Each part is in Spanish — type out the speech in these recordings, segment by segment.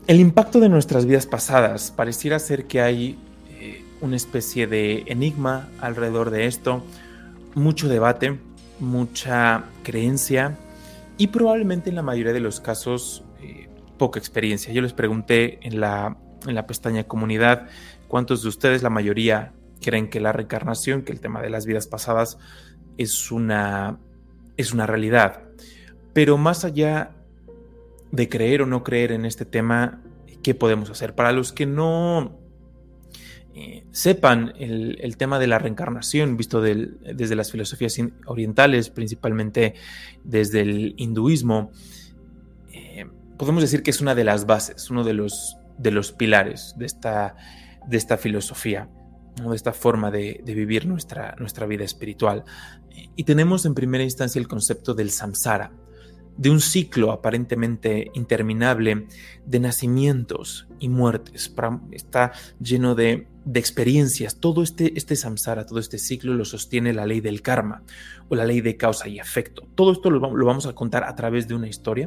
El impacto de nuestras vidas pasadas. Pareciera ser que hay una especie de enigma alrededor de esto, mucho debate, mucha creencia y probablemente en la mayoría de los casos poca experiencia. Yo les pregunté en la pestaña comunidad cuántos de ustedes, la mayoría, creen que la reencarnación, que el tema de las vidas pasadas es una realidad. Pero más allá de creer o no creer en este tema, ¿qué podemos hacer? Para los que no sepan el tema de la reencarnación, visto desde las filosofías orientales, principalmente desde el hinduismo, podemos decir que es una de las bases, uno de los pilares de esta filosofía, ¿no? De esta forma de vivir nuestra vida espiritual. Y tenemos en primera instancia el concepto del samsara, de un ciclo aparentemente interminable de nacimientos y muertes. Está lleno de experiencias. Todo este samsara, todo este ciclo lo sostiene la ley del karma o la ley de causa y efecto. Todo esto lo vamos a contar a través de una historia.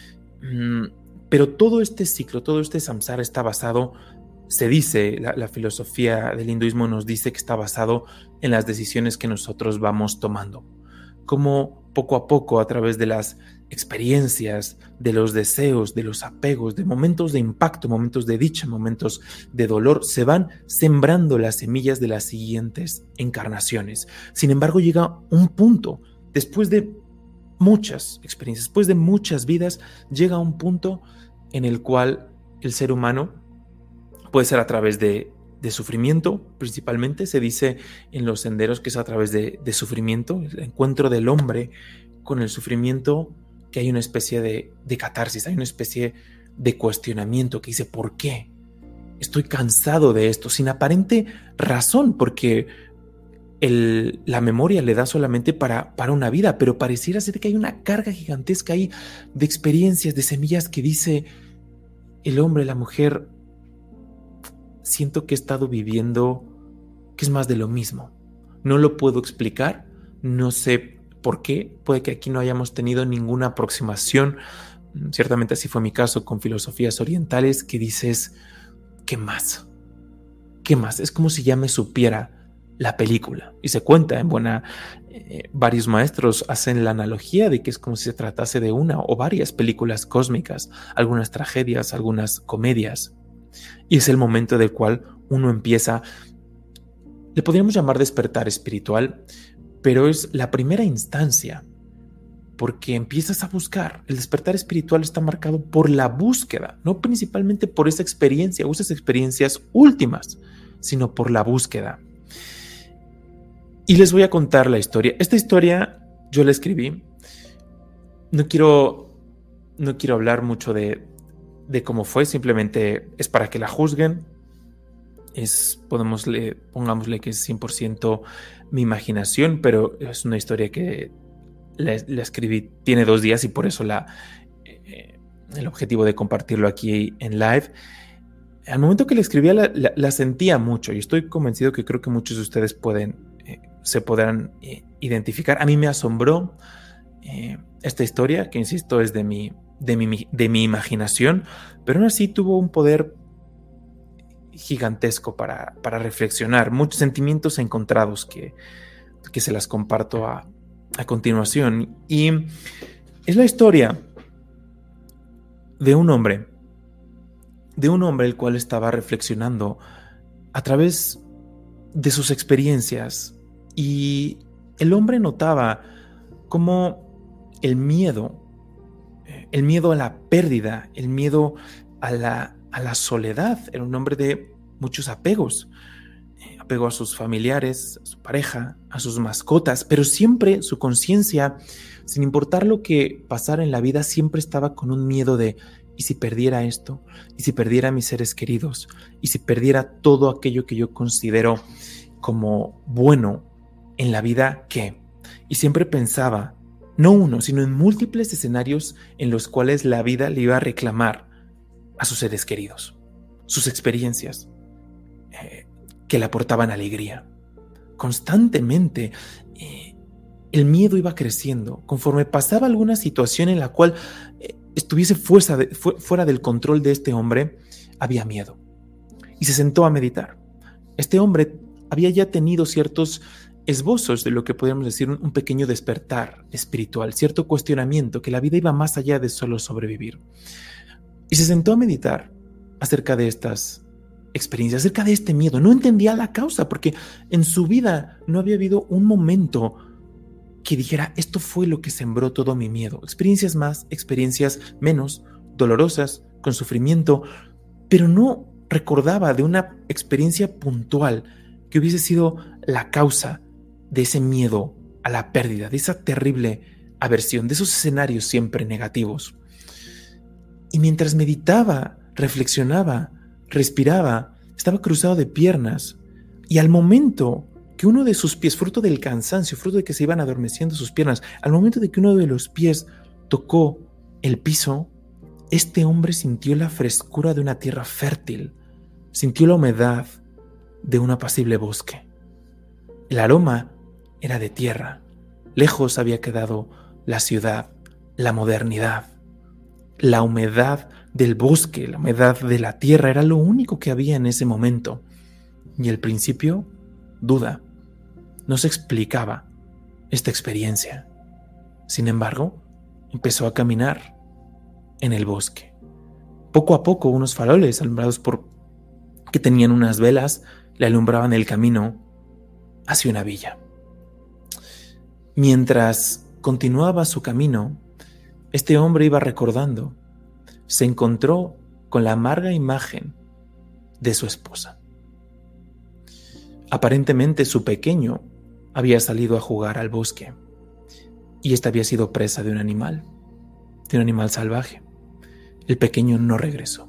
Pero todo este ciclo, todo este samsara está basado, se dice, la filosofía del hinduismo nos dice que está basado en las decisiones que nosotros vamos tomando. Como poco a poco, a través de las experiencias, de los deseos, de los apegos, de momentos de impacto, momentos de dicha, momentos de dolor, se van sembrando las semillas de las siguientes encarnaciones. Sin embargo, llega un punto, después de muchas experiencias, después de muchas vidas, llega un punto en el cual el ser humano puede ser a través de sufrimiento, principalmente se dice en los senderos que es a través de sufrimiento, el encuentro del hombre con el sufrimiento, que hay una especie de catarsis, hay una especie de cuestionamiento que dice, ¿por qué? Estoy cansado de esto, sin aparente razón, porque la memoria le da solamente para una vida, pero pareciera ser que hay una carga gigantesca ahí de experiencias, de semillas que dice el hombre, la mujer, siento que he estado viviendo que es más de lo mismo. No lo puedo explicar, no sé por qué, puede que aquí no hayamos tenido ninguna aproximación, ciertamente así fue mi caso con filosofías orientales, que dices, ¿qué más? ¿Qué más? Es como si ya me supiera la película. Y se cuenta varios maestros hacen la analogía de que es como si se tratase de una o varias películas cósmicas, algunas tragedias, algunas comedias. Y es el momento del cual uno empieza, le podríamos llamar despertar espiritual, pero es la primera instancia, porque empiezas a buscar. El despertar espiritual está marcado por la búsqueda, no principalmente por esa experiencia o esas experiencias últimas, sino por la búsqueda. Y les voy a contar la historia. Esta historia yo la escribí. No quiero hablar mucho de cómo fue, simplemente es para que la juzguen. Pongámosle que es 100% mi imaginación, pero es una historia que la escribí, tiene 2 días y por eso el objetivo de compartirlo aquí en live. Al momento que la escribía la sentía mucho y estoy convencido que creo que muchos de ustedes se podrán identificar. A mí me asombró esta historia, que insisto es de mi imaginación, pero aún así tuvo un poder gigantesco para reflexionar, muchos sentimientos encontrados que se las comparto a continuación. Y es la historia de un hombre el cual estaba reflexionando a través de sus experiencias, y el hombre notaba cómo el miedo a la pérdida, el miedo a la soledad, era un hombre de muchos apegos, apego a sus familiares, a su pareja, a sus mascotas, pero siempre su conciencia, sin importar lo que pasara en la vida, siempre estaba con un miedo de ¿y si perdiera esto? ¿Y si perdiera a mis seres queridos? ¿Y si perdiera todo aquello que yo considero como bueno en la vida? ¿Qué? Y siempre pensaba, no uno, sino en múltiples escenarios en los cuales la vida le iba a reclamar a sus seres queridos, sus experiencias que le aportaban alegría. Constantemente el miedo iba creciendo conforme pasaba alguna situación en la cual estuviese fuera del control de este hombre, había miedo. Y se sentó a meditar. Este hombre había ya tenido ciertos esbozos de lo que podríamos decir un pequeño despertar espiritual, cierto cuestionamiento, que la vida iba más allá de solo sobrevivir. Y se sentó a meditar acerca de estas experiencias, acerca de este miedo. No entendía la causa, porque en su vida no había habido un momento que dijera, esto fue lo que sembró todo mi miedo. Experiencias más, experiencias menos, dolorosas, con sufrimiento, pero no recordaba de una experiencia puntual que hubiese sido la causa de ese miedo a la pérdida, de esa terrible aversión, de esos escenarios siempre negativos. Y mientras meditaba, reflexionaba, respiraba, estaba cruzado de piernas, y al momento que uno de sus pies, fruto del cansancio, fruto de que se iban adormeciendo sus piernas, al momento de que uno de los pies tocó el piso, este hombre sintió la frescura de una tierra fértil, sintió la humedad de un apacible bosque. El aroma era de tierra. Lejos había quedado la ciudad, la modernidad. La humedad del bosque, la humedad de la tierra era lo único que había en ese momento. Y al principio, duda. No se explicaba esta experiencia. Sin embargo, empezó a caminar en el bosque. Poco a poco, unos faroles alumbrados que tenían unas velas le alumbraban el camino hacia una villa. Mientras continuaba su camino, este hombre iba recordando, se encontró con la amarga imagen de su esposa. Aparentemente su pequeño había salido a jugar al bosque y ésta había sido presa de un animal salvaje. El pequeño no regresó.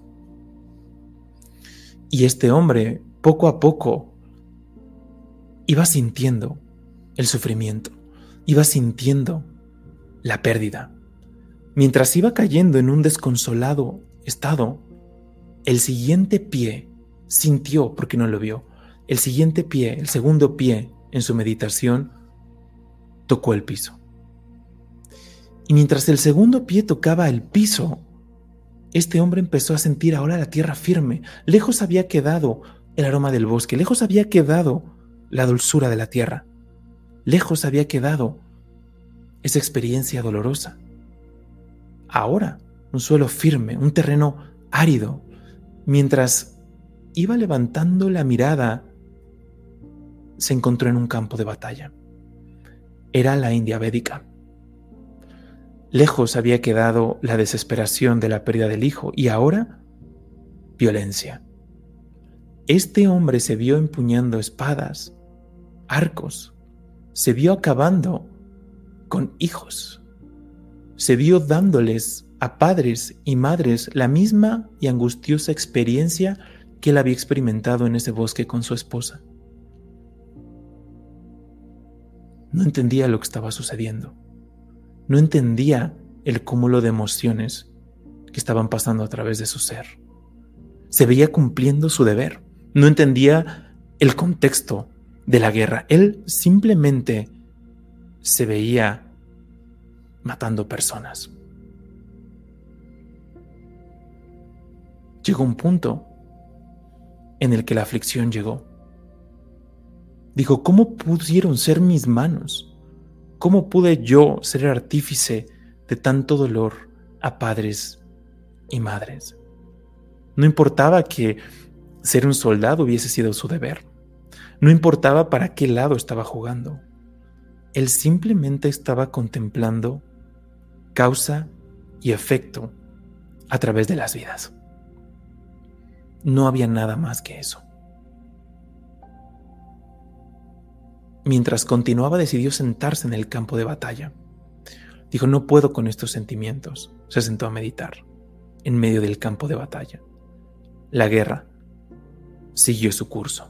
Y este hombre, poco a poco, iba sintiendo el sufrimiento, iba sintiendo la pérdida. Mientras iba cayendo en un desconsolado estado, el siguiente pie sintió, porque no lo vio, el siguiente pie, el segundo pie en su meditación, tocó el piso. Y mientras el segundo pie tocaba el piso, este hombre empezó a sentir ahora la tierra firme. Lejos había quedado el aroma del bosque, lejos había quedado la dulzura de la tierra, lejos había quedado esa experiencia dolorosa. Ahora, un suelo firme, un terreno árido. Mientras iba levantando la mirada, se encontró en un campo de batalla. Era la India védica. Lejos había quedado la desesperación de la pérdida del hijo y ahora, violencia. Este hombre se vio empuñando espadas, arcos, se vio acabando con hijos, se vio dándoles a padres y madres la misma y angustiosa experiencia que él había experimentado en ese bosque con su esposa. No entendía lo que estaba sucediendo. No entendía el cúmulo de emociones que estaban pasando a través de su ser. Se veía cumpliendo su deber. No entendía el contexto de la guerra. Él simplemente se veía matando personas. Llegó un punto en el que la aflicción llegó. Dijo, ¿cómo pudieron ser mis manos? ¿Cómo pude yo ser el artífice de tanto dolor a padres y madres? No importaba que ser un soldado hubiese sido su deber. No importaba para qué lado estaba jugando. Él simplemente estaba contemplando causa y efecto a través de las vidas. No había nada más que eso. Mientras continuaba, decidió sentarse en el campo de batalla. Dijo, no puedo con estos sentimientos. Se sentó a meditar en medio del campo de batalla. La guerra siguió su curso.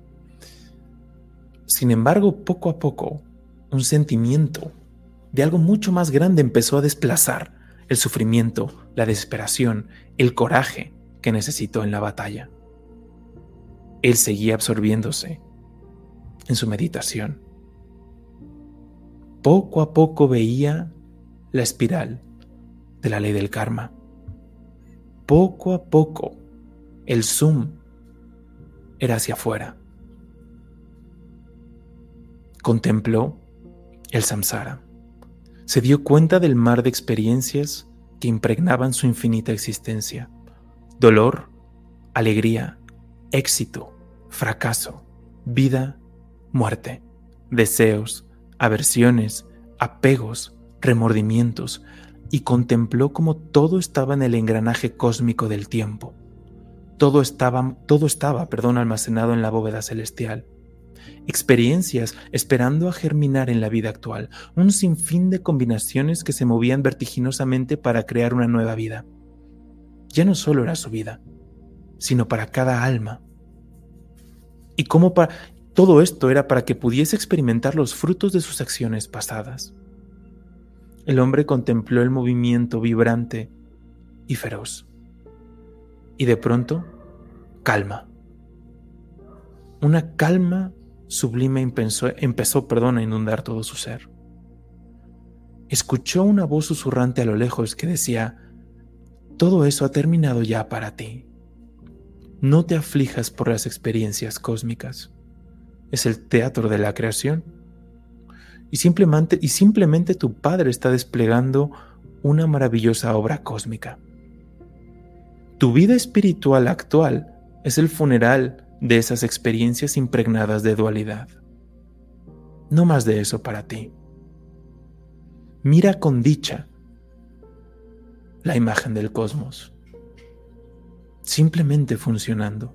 Sin embargo, poco a poco, un sentimiento de algo mucho más grande empezó a desplazar el sufrimiento, la desesperación, el coraje que necesitó en la batalla. Él seguía absorbiéndose en su meditación. Poco a poco veía la espiral, de la ley del karma. Poco a poco, el zoom era hacia afuera. Contempló el samsara. Se dio cuenta del mar de experiencias que impregnaban su infinita existencia. Dolor, alegría, éxito, fracaso, vida, muerte, deseos, aversiones, apegos, remordimientos, y contempló cómo todo estaba en el engranaje cósmico del tiempo. Todo estaba, almacenado en la bóveda celestial. Experiencias esperando a germinar en la vida actual, un sinfín de combinaciones que se movían vertiginosamente para crear una nueva vida. Ya no solo era su vida, sino para cada alma. Y todo esto era para que pudiese experimentar los frutos de sus acciones pasadas. El hombre contempló el movimiento vibrante y feroz. Y de pronto, calma. Una calma sublime empezó a inundar todo su ser. Escuchó una voz susurrante a lo lejos que decía: todo eso ha terminado ya para ti. No te aflijas por las experiencias cósmicas. Es el teatro de la creación. Y simplemente tu Padre está desplegando una maravillosa obra cósmica. Tu vida espiritual actual es el funeral de esas experiencias impregnadas de dualidad. No más de eso para ti. Mira con dicha la imagen del cosmos, simplemente funcionando.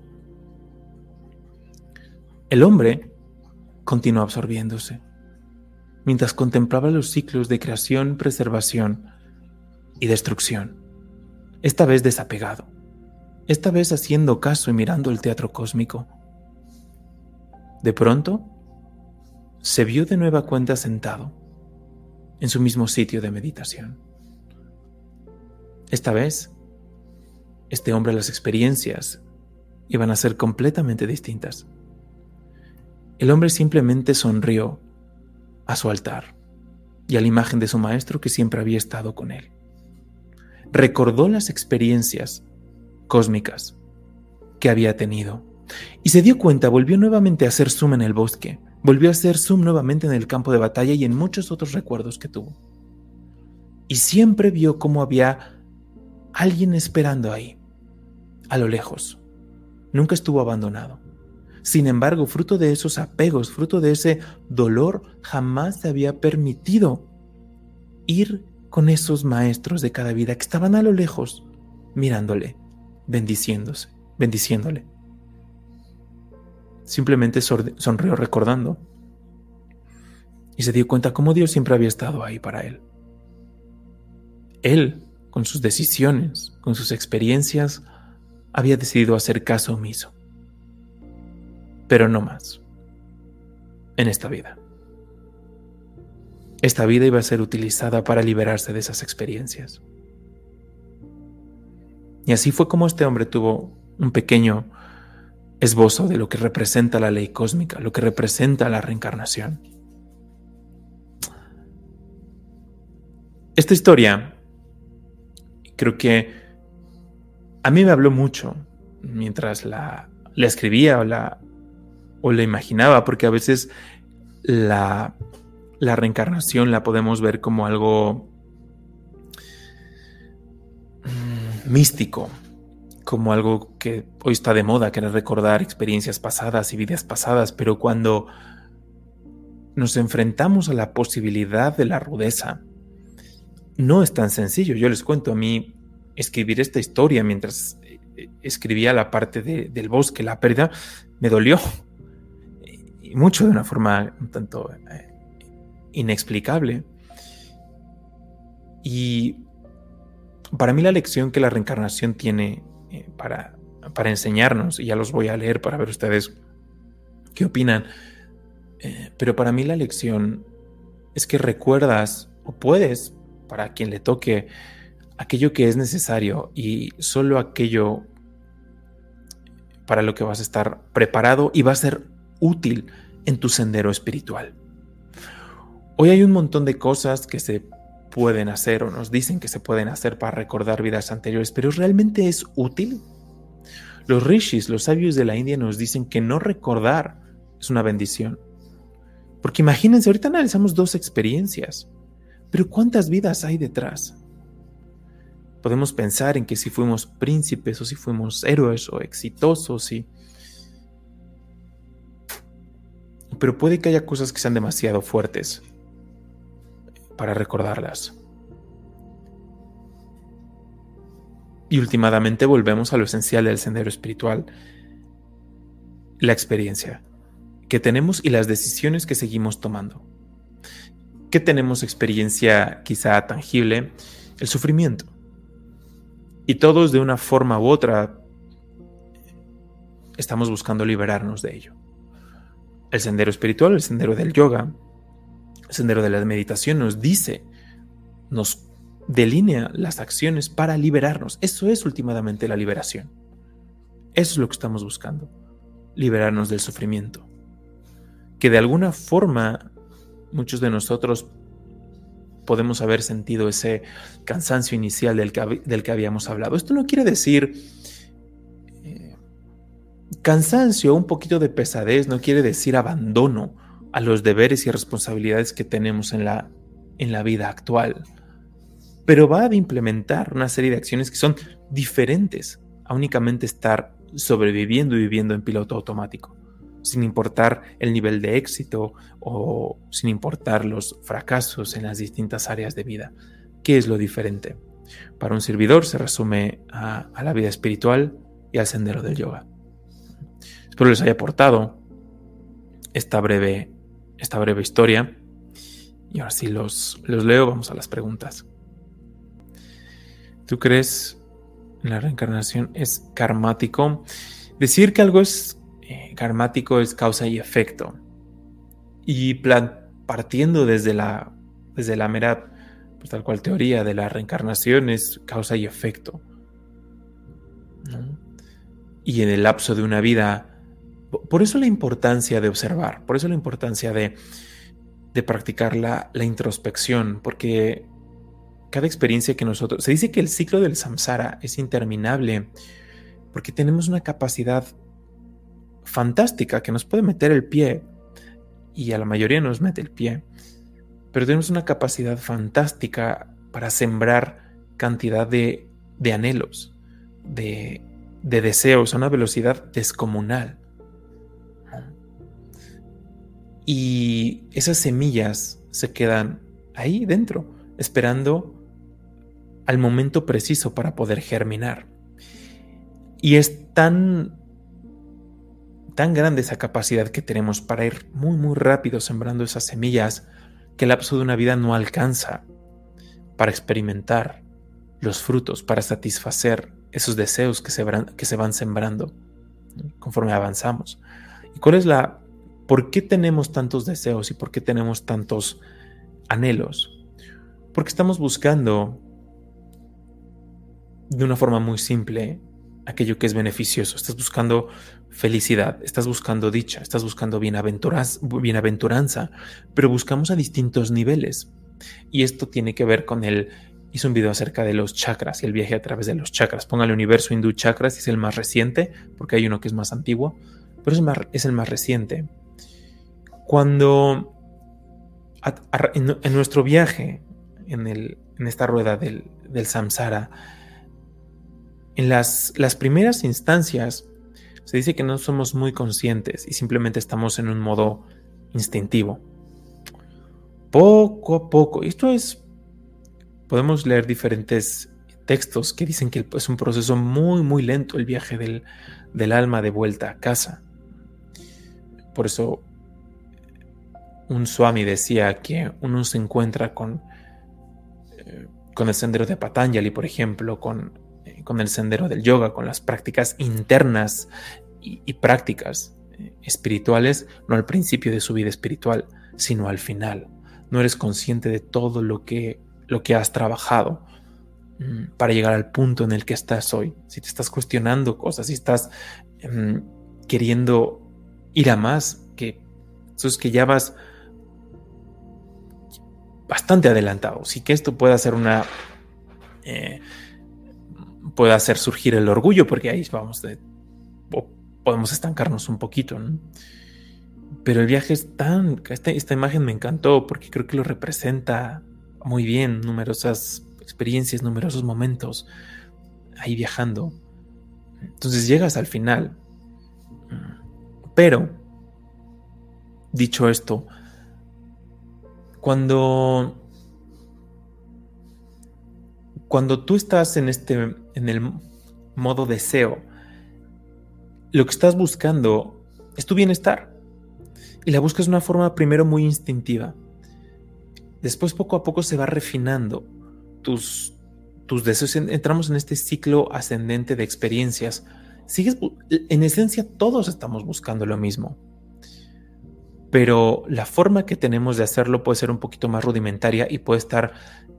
El hombre continuó absorbiéndose, mientras contemplaba los ciclos de creación, preservación y destrucción, esta vez desapegado, esta vez haciendo caso y mirando el teatro cósmico. De pronto, se vio de nueva cuenta sentado en su mismo sitio de meditación. Esta vez, las experiencias iban a ser completamente distintas. El hombre simplemente sonrió a su altar y a la imagen de su maestro que siempre había estado con él. Recordó las experiencias cósmicas que había tenido y se dio cuenta, volvió nuevamente a hacer zoom en el bosque, volvió a hacer zoom nuevamente en el campo de batalla y en muchos otros recuerdos que tuvo. Y siempre vio cómo había alguien esperando ahí, a lo lejos. Nunca estuvo abandonado. Sin embargo, fruto de esos apegos, fruto de ese dolor, jamás se había permitido ir con esos maestros de cada vida que estaban a lo lejos, mirándole, bendiciéndole. Simplemente sonrió recordando y se dio cuenta cómo Dios siempre había estado ahí para él. Él, con sus decisiones, con sus experiencias, había decidido hacer caso omiso. Pero no más. En esta vida. Esta vida iba a ser utilizada para liberarse de esas experiencias. Y así fue como este hombre tuvo un pequeño esbozo de lo que representa la ley cósmica, lo que representa la reencarnación. Esta historia creo que a mí me habló mucho mientras la escribía o la imaginaba, porque a veces la reencarnación la podemos ver como algo místico, como algo que hoy está de moda, querer recordar experiencias pasadas y vidas pasadas, pero cuando nos enfrentamos a la posibilidad de la rudeza, no es tan sencillo. Yo les cuento, a mí escribir esta historia mientras escribía la parte del bosque, la pérdida, me dolió, y mucho, de una forma un tanto inexplicable. Y para mí la lección que la reencarnación tiene para enseñarnos, y ya los voy a leer para ver ustedes qué opinan, pero para mí la lección es que recuerdas, o puedes, para quien le toque, aquello que es necesario y solo aquello para lo que vas a estar preparado y va a ser útil en tu sendero espiritual. Hoy hay un montón de cosas que se pueden hacer o nos dicen que se pueden hacer para recordar vidas anteriores, pero ¿realmente es útil? Los rishis, los sabios de la India, nos dicen que no recordar es una bendición. Porque imagínense, ahorita analizamos 2 experiencias, pero ¿cuántas vidas hay detrás? Podemos pensar en que si fuimos príncipes o si fuimos héroes o exitosos, pero puede que haya cosas que sean demasiado fuertes para recordarlas. Y últimamente volvemos a lo esencial del sendero espiritual, la experiencia que tenemos y las decisiones que seguimos tomando. ¿Qué tenemos experiencia quizá tangible? El sufrimiento. Y todos de una forma u otra estamos buscando liberarnos de ello. El sendero espiritual, el sendero del yoga, el sendero de la meditación nos delinea las acciones para liberarnos. Eso es últimamente la liberación. Eso es lo que estamos buscando. Liberarnos del sufrimiento. Que de alguna forma muchos de nosotros podemos haber sentido ese cansancio inicial del que habíamos hablado. Esto no quiere decir cansancio, un poquito de pesadez, no quiere decir abandono a los deberes y responsabilidades que tenemos en la vida actual. Pero va a implementar una serie de acciones que son diferentes a únicamente estar sobreviviendo y viviendo en piloto automático, sin importar el nivel de éxito o sin importar los fracasos en las distintas áreas de vida. ¿Qué es lo diferente? Para un servidor se resume a la vida espiritual y al sendero del yoga. Espero les haya aportado esta breve historia. Y ahora sí los leo, vamos a las preguntas. ¿Tú crees en la reencarnación es karmático? Decir que algo es karmático es causa y efecto. Y partiendo desde la mera, pues tal cual teoría de la reencarnación es causa y efecto, ¿no? Y en el lapso de una vida, por eso la importancia de observar, por eso la importancia de practicar la introspección, porque cada experiencia que nosotros... Se dice que el ciclo del samsara es interminable porque tenemos una capacidad fantástica que nos puede meter el pie, y a la mayoría nos mete el pie, pero tenemos una capacidad fantástica para sembrar cantidad de anhelos, de deseos a una velocidad descomunal. Y esas semillas se quedan ahí dentro, esperando al momento preciso para poder germinar. Y es tan grande esa capacidad que tenemos para ir muy, muy rápido sembrando esas semillas que el lapso de una vida no alcanza para experimentar los frutos, para satisfacer esos deseos que se van sembrando, ¿no?, conforme avanzamos. ¿Y por qué tenemos tantos deseos y por qué tenemos tantos anhelos? Porque estamos buscando de una forma muy simple aquello que es beneficioso. Estás buscando felicidad, estás buscando dicha, estás buscando bienaventuranza, pero buscamos a distintos niveles. Y esto tiene que ver con hice un video acerca de los chakras y el viaje a través de los chakras. Póngale Universo Hindú Chakras, y es el más reciente, porque hay uno que es más antiguo, pero es el más reciente. Cuando en nuestro viaje, en esta rueda del samsara, en las primeras instancias se dice que no somos muy conscientes y simplemente estamos en un modo instintivo. Poco a poco, podemos leer diferentes textos que dicen que es un proceso muy, muy lento el viaje del alma de vuelta a casa. Por eso un Swami decía que uno se encuentra con el sendero de Patanjali, por ejemplo, con el sendero del yoga, con las prácticas internas y prácticas espirituales, no al principio de su vida espiritual, sino al final. No eres consciente de todo lo que has trabajado para llegar al punto en el que estás hoy. Si te estás cuestionando cosas, si estás queriendo ir a más, eso es que ya vas bastante adelantados y que esto pueda ser pueda hacer surgir el orgullo, porque ahí podemos estancarnos un poquito, ¿no? Pero el viaje esta imagen me encantó porque creo que lo representa muy bien, numerosas experiencias, numerosos momentos ahí viajando. Entonces llegas al final. Pero, dicho esto, cuando tú estás en el modo deseo, lo que estás buscando es tu bienestar. Y la buscas de una forma primero muy instintiva. Después poco a poco se va refinando tus deseos. Entramos en este ciclo ascendente de experiencias. En esencia todos estamos buscando lo mismo. Pero la forma que tenemos de hacerlo puede ser un poquito más rudimentaria y puede estar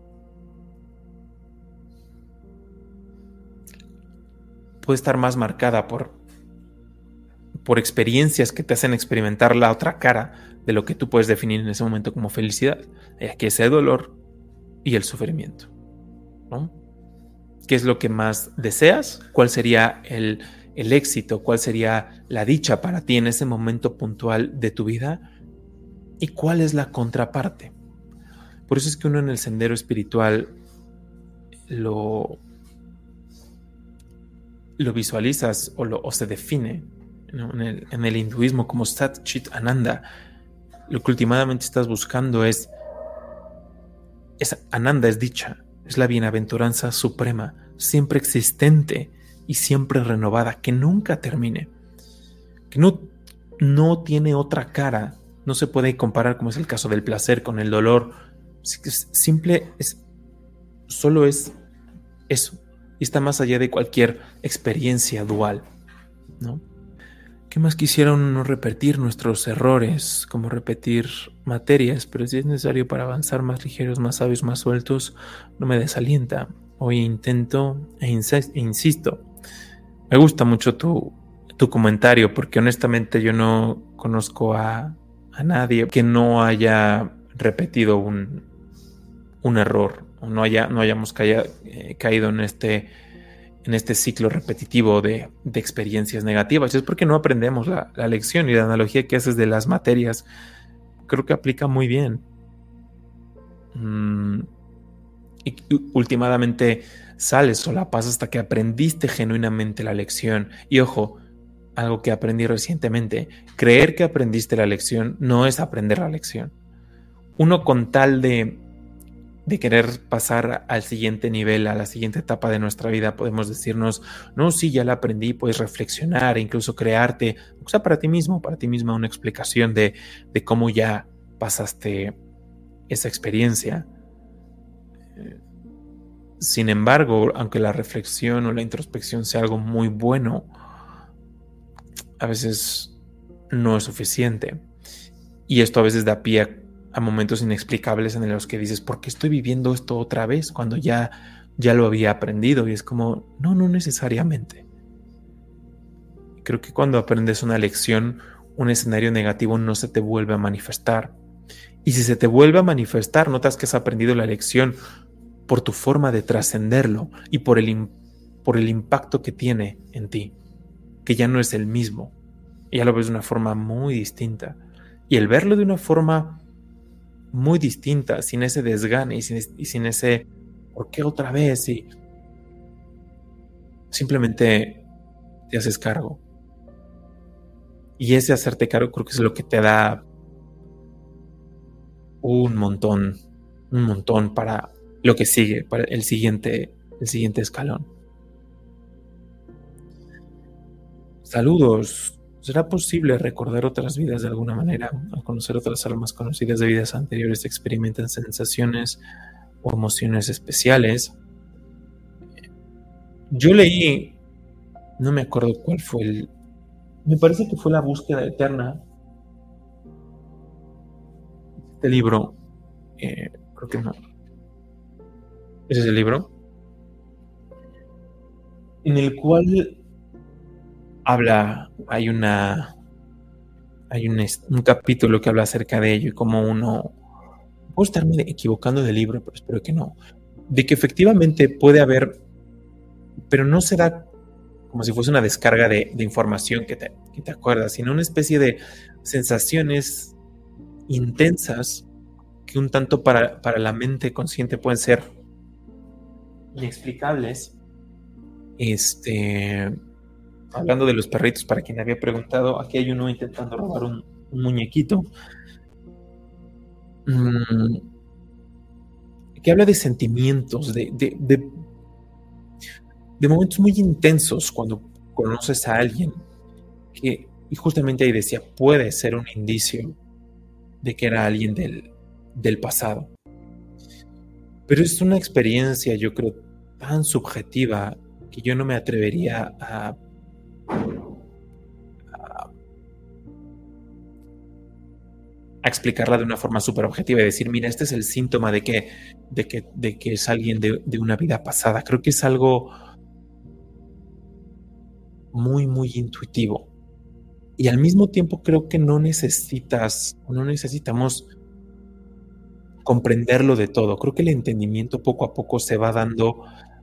más marcada por experiencias que te hacen experimentar la otra cara de lo que tú puedes definir en ese momento como felicidad. Aquí es el dolor y el sufrimiento, ¿no? ¿Qué es lo que más deseas? ¿Cuál sería el éxito? ¿Cuál sería la dicha para ti en ese momento puntual de tu vida? ¿Y cuál es la contraparte? Por eso es que uno en el sendero espiritual lo visualizas o se define, ¿no? En el hinduismo como Sat Chit Ananda. Lo que últimamente estás buscando es Ananda, es dicha, es la bienaventuranza suprema, siempre existente y siempre renovada, que nunca termine, que no tiene otra cara, no se puede comparar, como es el caso del placer con el dolor. Solo es eso, y está más allá de cualquier experiencia dual, ¿no? ¿Qué más quisieron no repetir nuestros errores, como repetir materias? Pero si es necesario para avanzar más ligeros, más sabios, más sueltos, no me desalienta. Hoy intento e insisto. Me gusta mucho tu comentario, porque honestamente yo no conozco a nadie que no haya repetido un error, o no hayamos caído en este ciclo repetitivo de experiencias negativas. Es porque no aprendemos la lección, y la analogía que haces de las materias creo que aplica muy bien. Y últimamente sales o la pasas hasta que aprendiste genuinamente la lección. Y ojo, algo que aprendí recientemente: creer que aprendiste la lección no es aprender la lección. Uno, con tal de querer pasar al siguiente nivel, a la siguiente etapa de nuestra vida, podemos decirnos, no, sí, ya la aprendí, puedes reflexionar e incluso crearte, o sea, para ti mismo, para ti misma, una explicación de cómo ya pasaste esa experiencia. Sin embargo, aunque la reflexión o la introspección sea algo muy bueno, a veces no es suficiente. Y esto a veces da pie a momentos inexplicables en los que dices, ¿por qué estoy viviendo esto otra vez cuando ya lo había aprendido? Y es como, no necesariamente. Creo que cuando aprendes una lección, un escenario negativo no se te vuelve a manifestar. Y si se te vuelve a manifestar, notas que has aprendido la lección por tu forma de trascenderlo y por el impacto que tiene en ti, que ya no es el mismo. Ya lo ves de una forma muy distinta. Y el verlo de una forma muy distinta, sin ese desgane y sin ese ¿por qué otra vez? Y simplemente te haces cargo. Y ese hacerte cargo creo que es lo que te da un montón para lo que sigue, para el siguiente escalón. Saludos. ¿Será posible recordar otras vidas de alguna manera? Al conocer otras almas conocidas de vidas anteriores, experimentan sensaciones o emociones especiales. Yo leí, no me acuerdo cuál fue me parece que fue La búsqueda eterna. Este libro, creo que no. Ese es el libro en el cual hay un capítulo que habla acerca de ello y cómo uno puedo estarme equivocando de libro, pero espero que no, de que efectivamente puede haber, pero no se da como si fuese una descarga de información que te acuerdas, sino una especie de sensaciones intensas que un tanto para la mente consciente pueden ser inexplicables. Hablando de los perritos, para quien había preguntado, aquí hay uno intentando robar un muñequito. Que habla de sentimientos, de momentos muy intensos cuando conoces a alguien y justamente ahí decía, puede ser un indicio de que era alguien del pasado. Pero es una experiencia, yo creo, tan subjetiva que yo no me atrevería a explicarla de una forma súper objetiva y decir, mira, este es el síntoma de que es alguien de una vida pasada. Creo que es algo muy, muy intuitivo. Y al mismo tiempo creo que no necesitamos comprenderlo de todo. Creo que el entendimiento poco a poco se va dando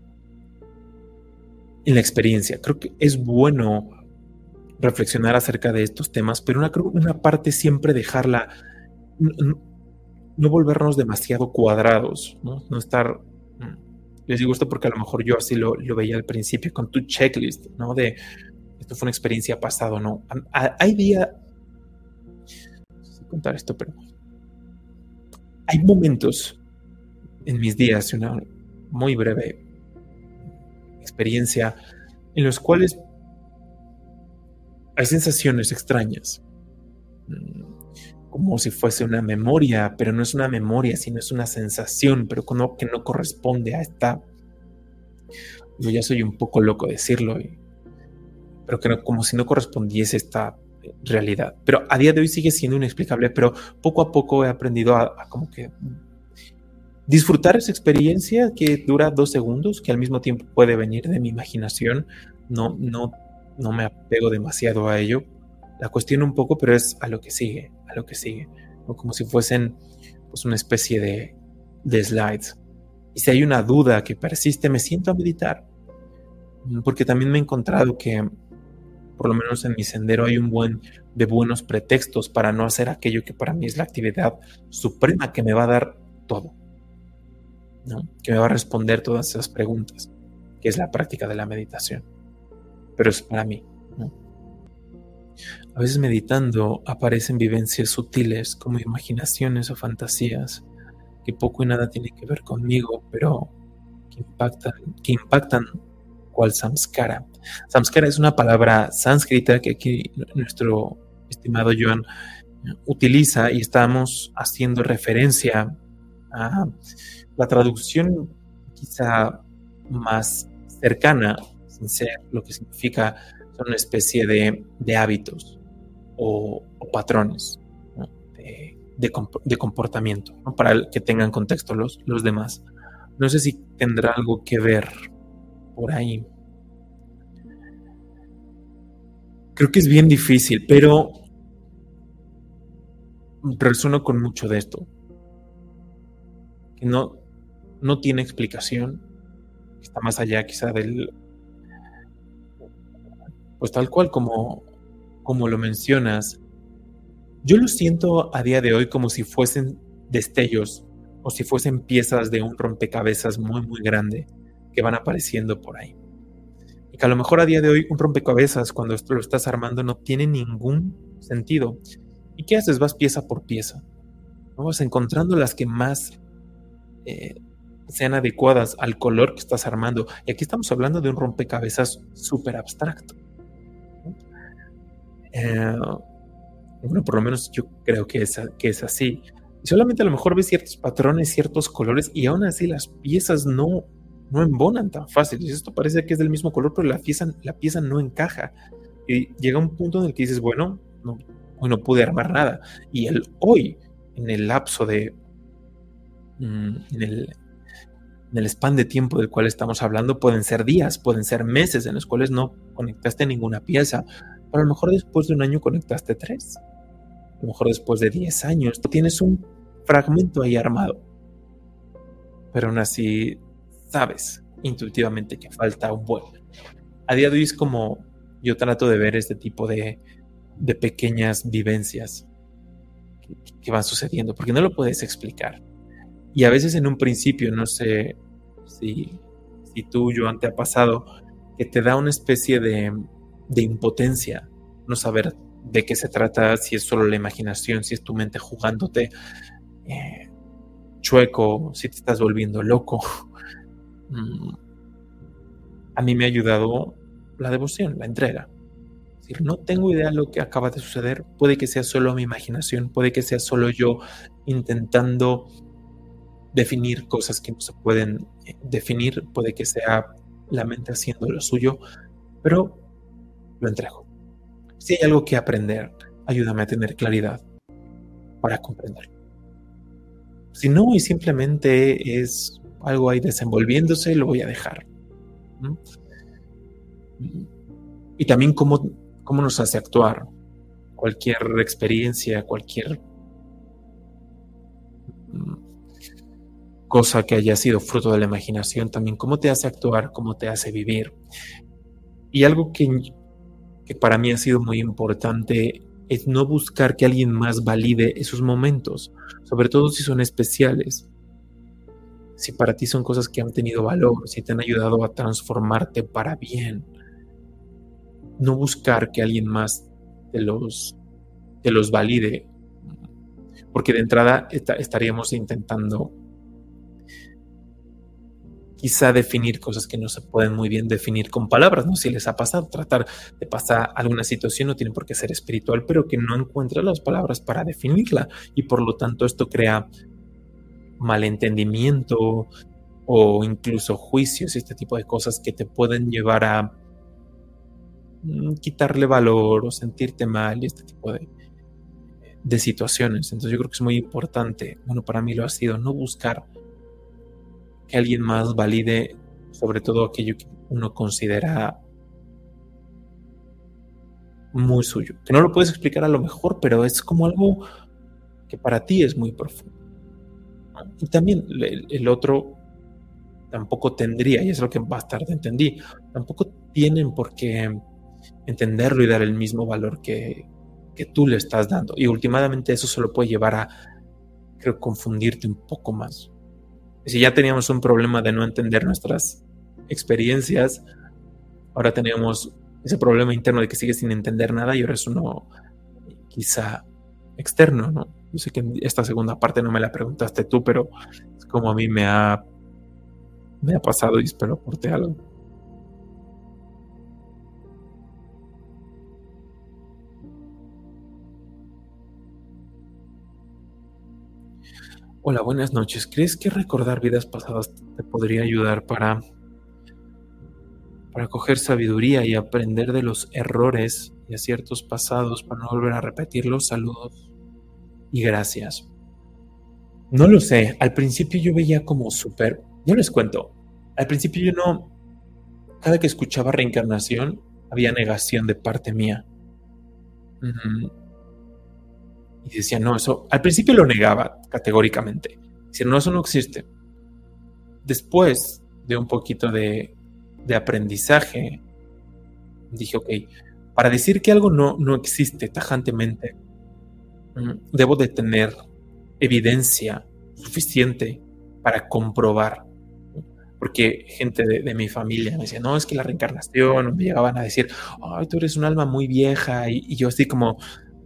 en la experiencia. Creo que es bueno reflexionar acerca de estos temas, pero una parte siempre dejarla, no volvernos demasiado cuadrados, no estar... Les digo esto porque a lo mejor yo así lo veía al principio con tu checklist, ¿no? De esto fue una experiencia pasada, ¿no? Hay días... No sé contar esto, pero... Hay momentos en mis días, una muy breve experiencia, en los cuales hay sensaciones extrañas, como si fuese una memoria, pero no es una memoria, sino es una sensación, pero que no corresponde a esta... Yo ya soy un poco loco decirlo, pero que no, como si no correspondiese a esta realidad. Pero a día de hoy sigue siendo inexplicable, pero poco a poco he aprendido a como que disfrutar esa experiencia que dura 2 segundos, que al mismo tiempo puede venir de mi imaginación. No me apego demasiado a ello. La cuestiono un poco, pero es a lo que sigue, ¿no? Como si fuesen pues una especie de slides. Y si hay una duda que persiste, me siento a meditar, porque también me he encontrado que por lo menos en mi sendero hay de buenos pretextos para no hacer aquello que para mí es la actividad suprema que me va a dar todo, ¿no? Que me va a responder todas esas preguntas, que es la práctica de la meditación. Pero es para mí, ¿no? A veces meditando aparecen vivencias sutiles como imaginaciones o fantasías que poco y nada tienen que ver conmigo, pero que impactan cual samskara. Samskara es una palabra sánscrita que aquí nuestro estimado Joan utiliza y estamos haciendo referencia a la traducción quizá más cercana, sin ser lo que significa, son una especie de hábitos o patrones, ¿no? de comportamiento, ¿no? Para que tengan contexto los demás. No sé si tendrá algo que ver por ahí. Creo que es bien difícil, pero resueno con mucho de esto. Que no tiene explicación, que está más allá quizá del... Pues tal cual como lo mencionas. Yo lo siento a día de hoy como si fuesen destellos o si fuesen piezas de un rompecabezas muy, muy grande que van apareciendo por ahí. Y que a lo mejor a día de hoy un rompecabezas, cuando esto lo estás armando, no tiene ningún sentido. ¿Y qué haces? Vas pieza por pieza, ¿no? Vas encontrando las que más sean adecuadas al color que estás armando. Y aquí estamos hablando de un rompecabezas súper abstracto. Bueno, por lo menos yo creo que es así. Y solamente a lo mejor ves ciertos patrones, ciertos colores, y aún así las piezas no embonan tan fácil. Y esto parece que es del mismo color, pero la pieza no encaja. Y llega un punto en el que dices, bueno, hoy no pude armar nada. Y hoy, en el lapso en el span de tiempo del cual estamos hablando, pueden ser días, pueden ser meses en los cuales no conectaste ninguna pieza. Pero a lo mejor después de un año conectaste 3. A lo mejor después de 10 años tú tienes fragmento ahí armado, pero aún así sabes intuitivamente que falta un buen. A día de hoy es como yo trato de ver este tipo de pequeñas vivencias que van sucediendo, porque no lo puedes explicar. Y a veces en un principio, no sé si tú, Joan, te ha pasado, que te da una especie de impotencia, no saber de qué se trata, si es solo la imaginación, si es tu mente jugándote chueco, si te estás volviendo loco. A mí me ha ayudado la devoción, la entrega. Es decir, no tengo idea de lo que acaba de suceder, puede que sea solo mi imaginación, puede que sea solo yo intentando definir cosas que no se pueden definir, puede que sea la mente haciendo lo suyo, pero lo entrego. Si hay algo que aprender, ayúdame a tener claridad para comprenderlo. Si no, y simplemente es algo ahí desenvolviéndose, lo voy a dejar. Y también cómo nos hace actuar. Cualquier experiencia, cualquier cosa que haya sido fruto de la imaginación, también cómo te hace actuar, cómo te hace vivir. Y algo que para mí ha sido muy importante es no buscar que alguien más valide esos momentos, sobre todo si son especiales. Si para ti son cosas que han tenido valor, si te han ayudado a transformarte para bien, no buscar que alguien más te los valide, porque de entrada estaríamos intentando quizá definir cosas que no se pueden muy bien definir con palabras, ¿no? Si les ha pasado, tratar de pasar alguna situación no tiene por qué ser espiritual, pero que no encuentra las palabras para definirla, y por lo tanto esto crea malentendimiento o incluso juicios y este tipo de cosas que te pueden llevar a quitarle valor o sentirte mal y este tipo de situaciones. Entonces yo creo que es muy importante, bueno, para mí lo ha sido, no buscar que alguien más valide sobre todo aquello que uno considera muy suyo, que no lo puedes explicar a lo mejor, pero es como algo que para ti es muy profundo. Y también el otro tampoco tendría, y es lo que más tarde entendí, tampoco tienen por qué entenderlo y dar el mismo valor que tú le estás dando. Y últimamente eso solo puede llevar a, creo, confundirte un poco más. Si ya teníamos un problema de no entender nuestras experiencias, ahora tenemos ese problema interno de que sigues sin entender nada y ahora es uno quizá externo, ¿no? Yo sé que esta segunda parte no me la preguntaste tú, pero es como a mí me ha pasado y espero aporte algo. Hola, buenas noches. ¿Crees que recordar vidas pasadas te podría ayudar para coger sabiduría y aprender de los errores y aciertos pasados para no volver a repetirlos? Saludos y gracias. No lo sé. Al principio yo veía como súper... Yo les cuento. Al principio yo no... Cada que escuchaba reencarnación, había negación de parte mía. Y decía, no, eso... Al principio lo negaba categóricamente. Decía, no, eso no existe. Después de un poquito de aprendizaje, dije, ok, para decir que algo no existe tajantemente, debo de tener evidencia suficiente para comprobar. Porque gente de mi familia me decía, no, es que la reencarnación, me llegaban a decir, ay, tú eres un alma muy vieja, y yo así como,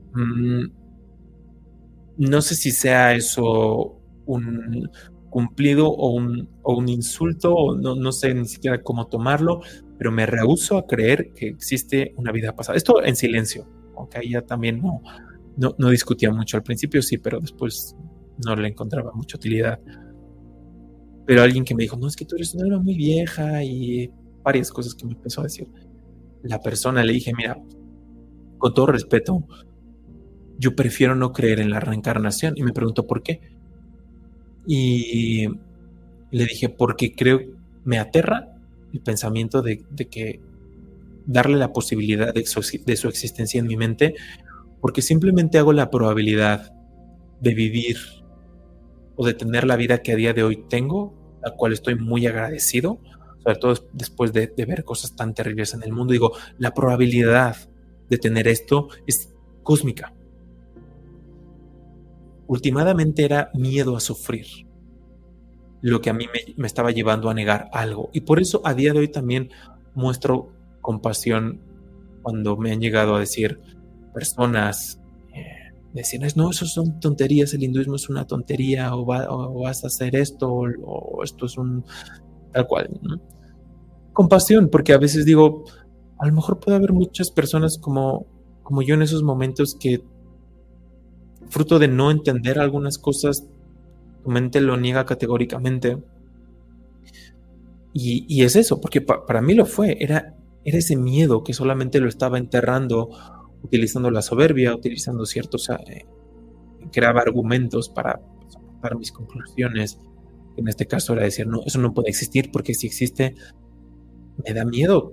no sé si sea eso un cumplido o un insulto, o no sé ni siquiera cómo tomarlo, pero me rehúso a creer que existe una vida pasada. Esto en silencio, aunque ahí ya también no discutía mucho. Al principio sí, pero después no le encontraba mucha utilidad. Pero alguien que me dijo, no, es que tú eres una alma muy vieja, y varias cosas que me empezó a decir la persona, le dije, mira, con todo respeto, yo prefiero no creer en la reencarnación. Y me preguntó por qué. Y le dije, porque me aterra el pensamiento de que darle la posibilidad de su existencia en mi mente, porque simplemente hago la probabilidad de vivir o de tener la vida que a día de hoy tengo, la cual estoy muy agradecido, sobre todo después de ver cosas tan terribles en el mundo. Digo, la probabilidad de tener esto es cósmica. Últimamente era miedo a sufrir, lo que a mí me estaba llevando a negar algo. Y por eso a día de hoy también muestro compasión cuando me han llegado a decir personas, decían, no, eso son tonterías, el hinduismo es una tontería, o vas a hacer esto, o esto es un tal cual, ¿no? Compasión, porque a veces digo, a lo mejor puede haber muchas personas como yo en esos momentos que, fruto de no entender algunas cosas, tu mente lo niega categóricamente. Y es eso, porque para mí lo fue, era ese miedo que solamente lo estaba enterrando, utilizando la soberbia, utilizando ciertos, creaba argumentos para soportar mis conclusiones. En este caso era decir, no, eso no puede existir, porque si existe, me da miedo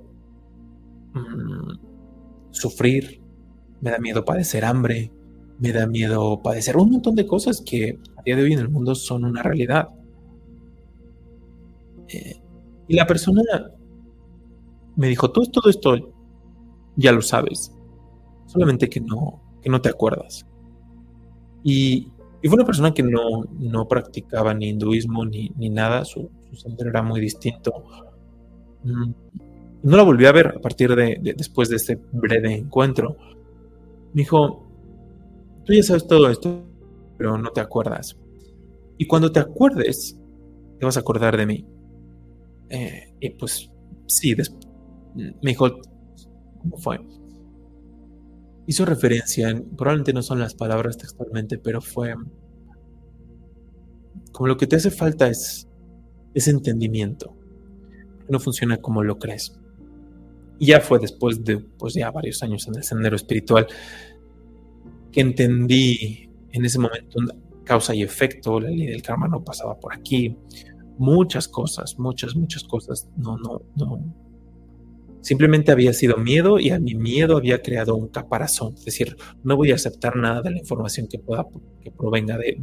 sufrir, me da miedo padecer hambre, me da miedo padecer un montón de cosas que a día de hoy en el mundo son una realidad. Y la persona me dijo, todo esto ya lo sabes, solamente que no te acuerdas. Y fue una persona que no practicaba ni hinduismo ni nada, su sendero era muy distinto. No la volví a ver a partir después de este breve encuentro. Me dijo, tú ya sabes todo esto, pero no te acuerdas. Y cuando te acuerdes, te vas a acordar de mí. Y pues sí, me dijo, ¿cómo fue? Hizo referencia, probablemente no son las palabras textualmente, pero fue como lo que te hace falta es entendimiento. No funciona como lo crees. Y ya fue después de ya varios años en el sendero espiritual que entendí en ese momento causa y efecto, la ley del karma no pasaba por aquí, muchas cosas, muchas cosas, no. Simplemente había sido miedo y a mi miedo había creado un caparazón. Es decir, no voy a aceptar nada de la información que provenga de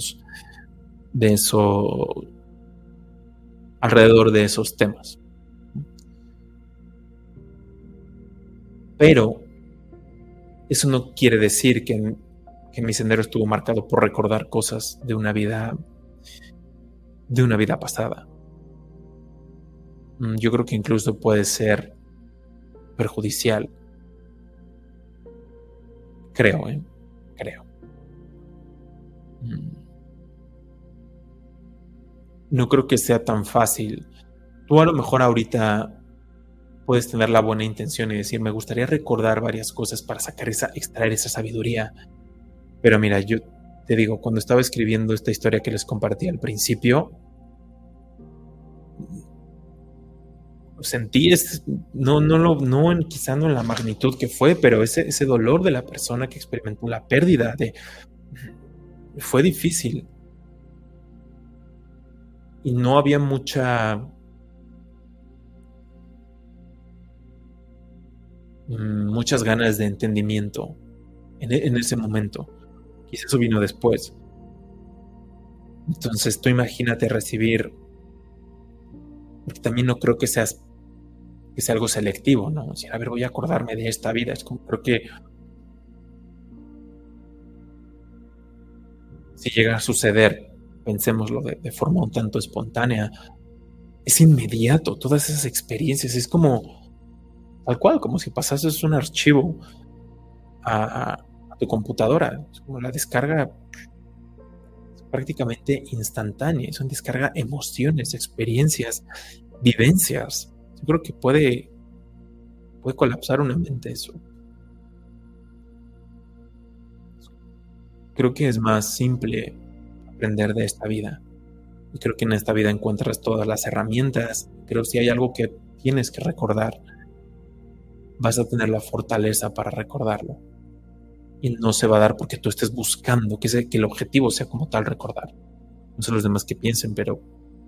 eso, alrededor de esos temas. Pero eso no quiere decir que mi sendero estuvo marcado por recordar cosas de una vida pasada. Yo creo que incluso puede ser perjudicial. Creo. No creo que sea tan fácil. Tú a lo mejor ahorita puedes tener la buena intención y decir, me gustaría recordar varias cosas para extraer esa sabiduría. Pero mira, yo te digo, cuando estaba escribiendo esta historia que les compartí al principio, sentí, quizá no en la magnitud que fue, pero ese dolor de la persona que experimentó la pérdida fue difícil. Y no había muchas ganas de entendimiento en ese momento. Quizás eso vino después. Entonces tú imagínate recibir, porque también no creo que sea algo selectivo, ¿no? O sea, a ver, voy a acordarme de esta vida. Es como, creo que si llega a suceder, pensémoslo de forma un tanto espontánea, es inmediato, todas esas experiencias, es como tal cual, como si pasases un archivo a tu computadora. Es como la descarga es prácticamente instantánea, es una descarga emociones, experiencias, vivencias. Yo creo que puede colapsar una mente eso. Creo que es más simple aprender de esta vida. Y creo que en esta vida encuentras todas las herramientas. Pero si hay algo que tienes que recordar, vas a tener la fortaleza para recordarlo. Y no se va a dar porque tú estés buscando que el objetivo sea como tal recordar. No sé los demás que piensen, pero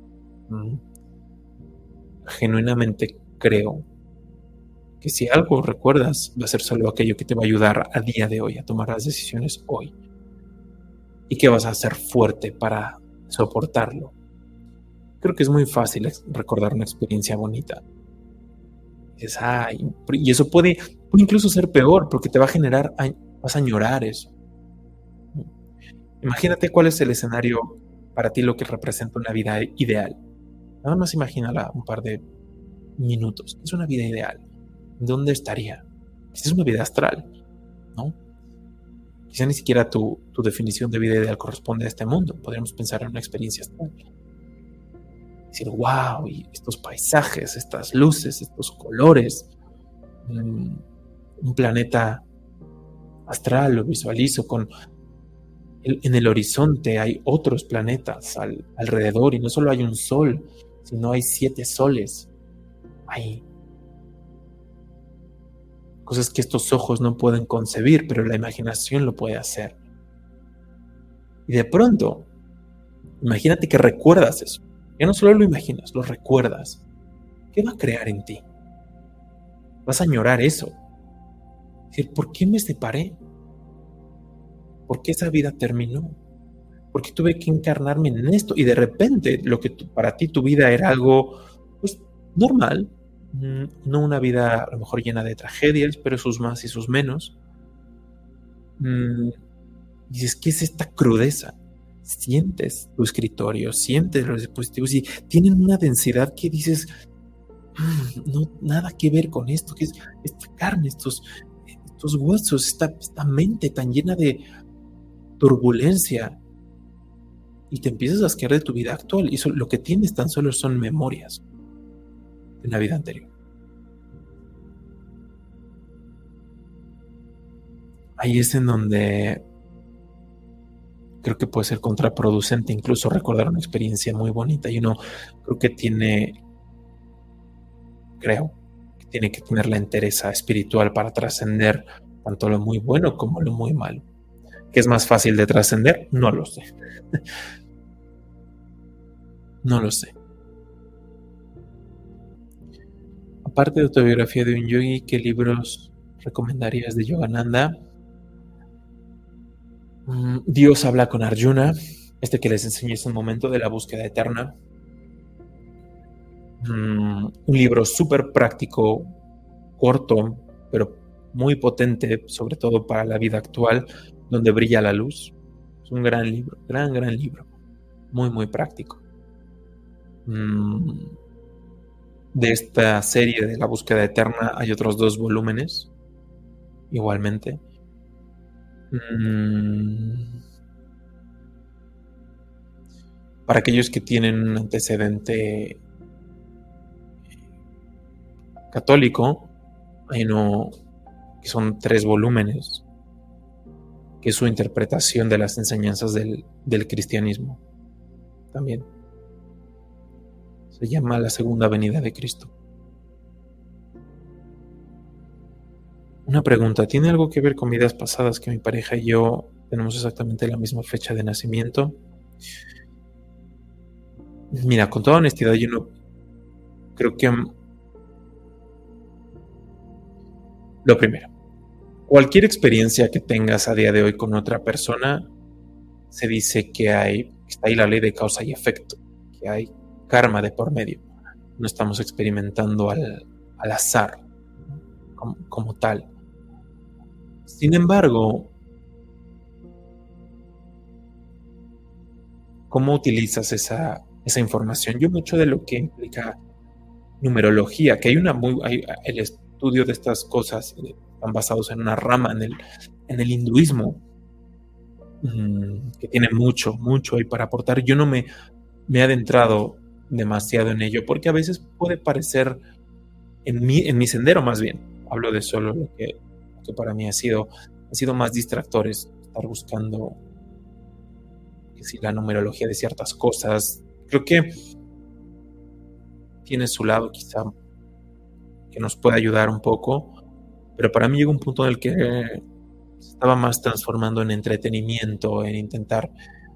genuinamente creo que si algo recuerdas, va a ser solo aquello que te va a ayudar a día de hoy a tomar las decisiones hoy. Y que vas a ser fuerte para soportarlo. Creo que es muy fácil recordar una experiencia bonita. Dices, ay, y eso puede incluso ser peor porque te va a generar, vas a añorar eso. Imagínate cuál es el escenario para ti, lo que representa una vida ideal. Nada más imagínala un par de minutos. ¿Qué es una vida ideal? ¿Dónde estaría? Es una vida astral, ¿no? Quizá ni siquiera tu definición de vida ideal corresponde a este mundo. Podríamos pensar en una experiencia astral. Decir, wow, y estos paisajes, estas luces, estos colores, un planeta astral, lo visualizo en el horizonte hay otros planetas alrededor, y no solo hay un sol, sino hay 7 soles. Hay cosas que estos ojos no pueden concebir, pero la imaginación lo puede hacer. Y de pronto, imagínate que recuerdas eso. Ya no solo lo imaginas, lo recuerdas. ¿Qué va a crear en ti? Vas a añorar eso. Es decir, ¿por qué me separé? ¿Por qué esa vida terminó? ¿Por qué tuve que encarnarme en esto? Y de repente, lo que para ti tu vida era algo, pues, normal. No una vida a lo mejor llena de tragedias, pero sus más y sus menos. Dices, ¿qué es esta crudeza? Sientes tu escritorio, sientes los dispositivos y tienen una densidad que dices, no, nada que ver con esto, que es esta carne, estos huesos, esta mente tan llena de turbulencia, y te empiezas a asquear de tu vida actual, y lo que tienes tan solo son memorias de la vida anterior. Ahí es en donde creo que puede ser contraproducente incluso recordar una experiencia muy bonita, y uno creo que tiene que tener la entereza espiritual para trascender tanto lo muy bueno como lo muy malo. ¿Qué es más fácil de trascender? No lo sé. No lo sé. Aparte de Autobiografía de un Yogi, ¿qué libros recomendarías de Yogananda? Dios habla con Arjuna, que les enseñé hace un momento, de la búsqueda eterna. Un libro súper práctico, corto, pero muy potente, sobre todo para la vida actual, donde brilla la luz. Es un gran libro, gran libro, muy, muy práctico. De esta serie de la búsqueda eterna hay otros 2 volúmenes, igualmente. Para aquellos que tienen un antecedente católico, hay uno que son 3 volúmenes, que es su interpretación de las enseñanzas del cristianismo. También se llama La Segunda Venida de Cristo. Una pregunta, ¿tiene algo que ver con vidas pasadas que mi pareja y yo tenemos exactamente la misma fecha de nacimiento? Mira, con toda honestidad, yo no creo que... Lo primero, cualquier experiencia que tengas a día de hoy con otra persona, se dice que está ahí la ley de causa y efecto, que hay karma de por medio. No estamos experimentando al azar como tal. Sin embargo, ¿cómo utilizas esa información? Yo mucho de lo que implica numerología, que el estudio de estas cosas están basados en una rama en el hinduismo, que tiene mucho ahí para aportar. Yo no me he adentrado demasiado en ello, porque a veces puede parecer, en mi sendero más bien, hablo de solo lo que para mí han sido más distractores, estar buscando la numerología de ciertas cosas. Creo que tiene su lado quizá que nos puede ayudar un poco, pero para mí llegó un punto en el que se estaba más transformando en entretenimiento, en intentar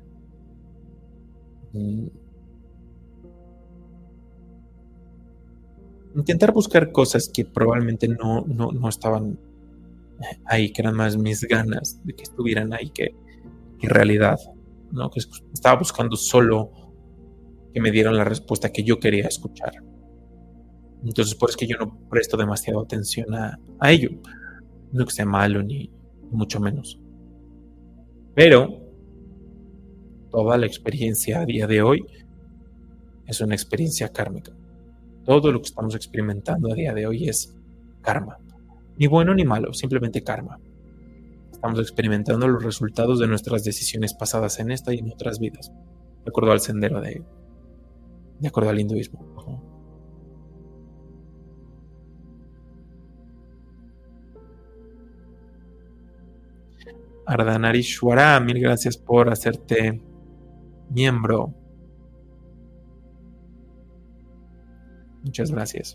buscar cosas que probablemente no estaban ahí, que eran más mis ganas de que estuvieran ahí que realidad. ¿no? Que estaba buscando solo que me dieran la respuesta que yo quería escuchar. Entonces, por eso es que yo no presto demasiada atención a ello. No que sea malo ni mucho menos. Pero toda la experiencia a día de hoy es una experiencia kármica. Todo lo que estamos experimentando a día de hoy es karma. Ni bueno ni malo, simplemente karma. Estamos experimentando los resultados de nuestras decisiones pasadas en esta y en otras vidas, de acuerdo al sendero de acuerdo al hinduismo. Ardhanarishwara, mil gracias por hacerte miembro. Muchas gracias.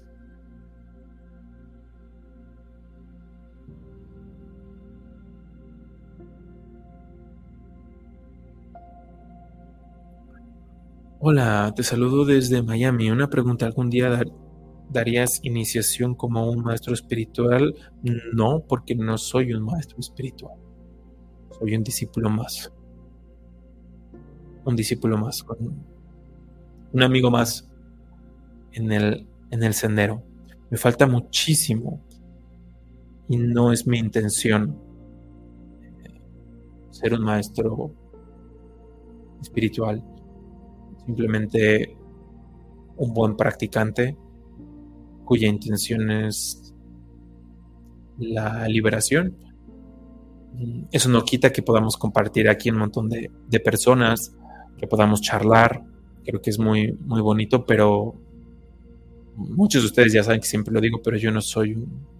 Hola, te saludo desde Miami. Una pregunta, ¿algún día darías iniciación como un maestro espiritual? No, porque no soy un maestro espiritual. Soy un discípulo más. Un discípulo más, un amigo más en el sendero. Me falta muchísimo y no es mi intención ser un maestro espiritual. Simplemente un buen practicante cuya intención es la liberación. Eso no quita que podamos compartir aquí un montón de personas, que podamos charlar. Creo que es muy, muy bonito, pero muchos de ustedes ya saben que siempre lo digo, pero yo no soy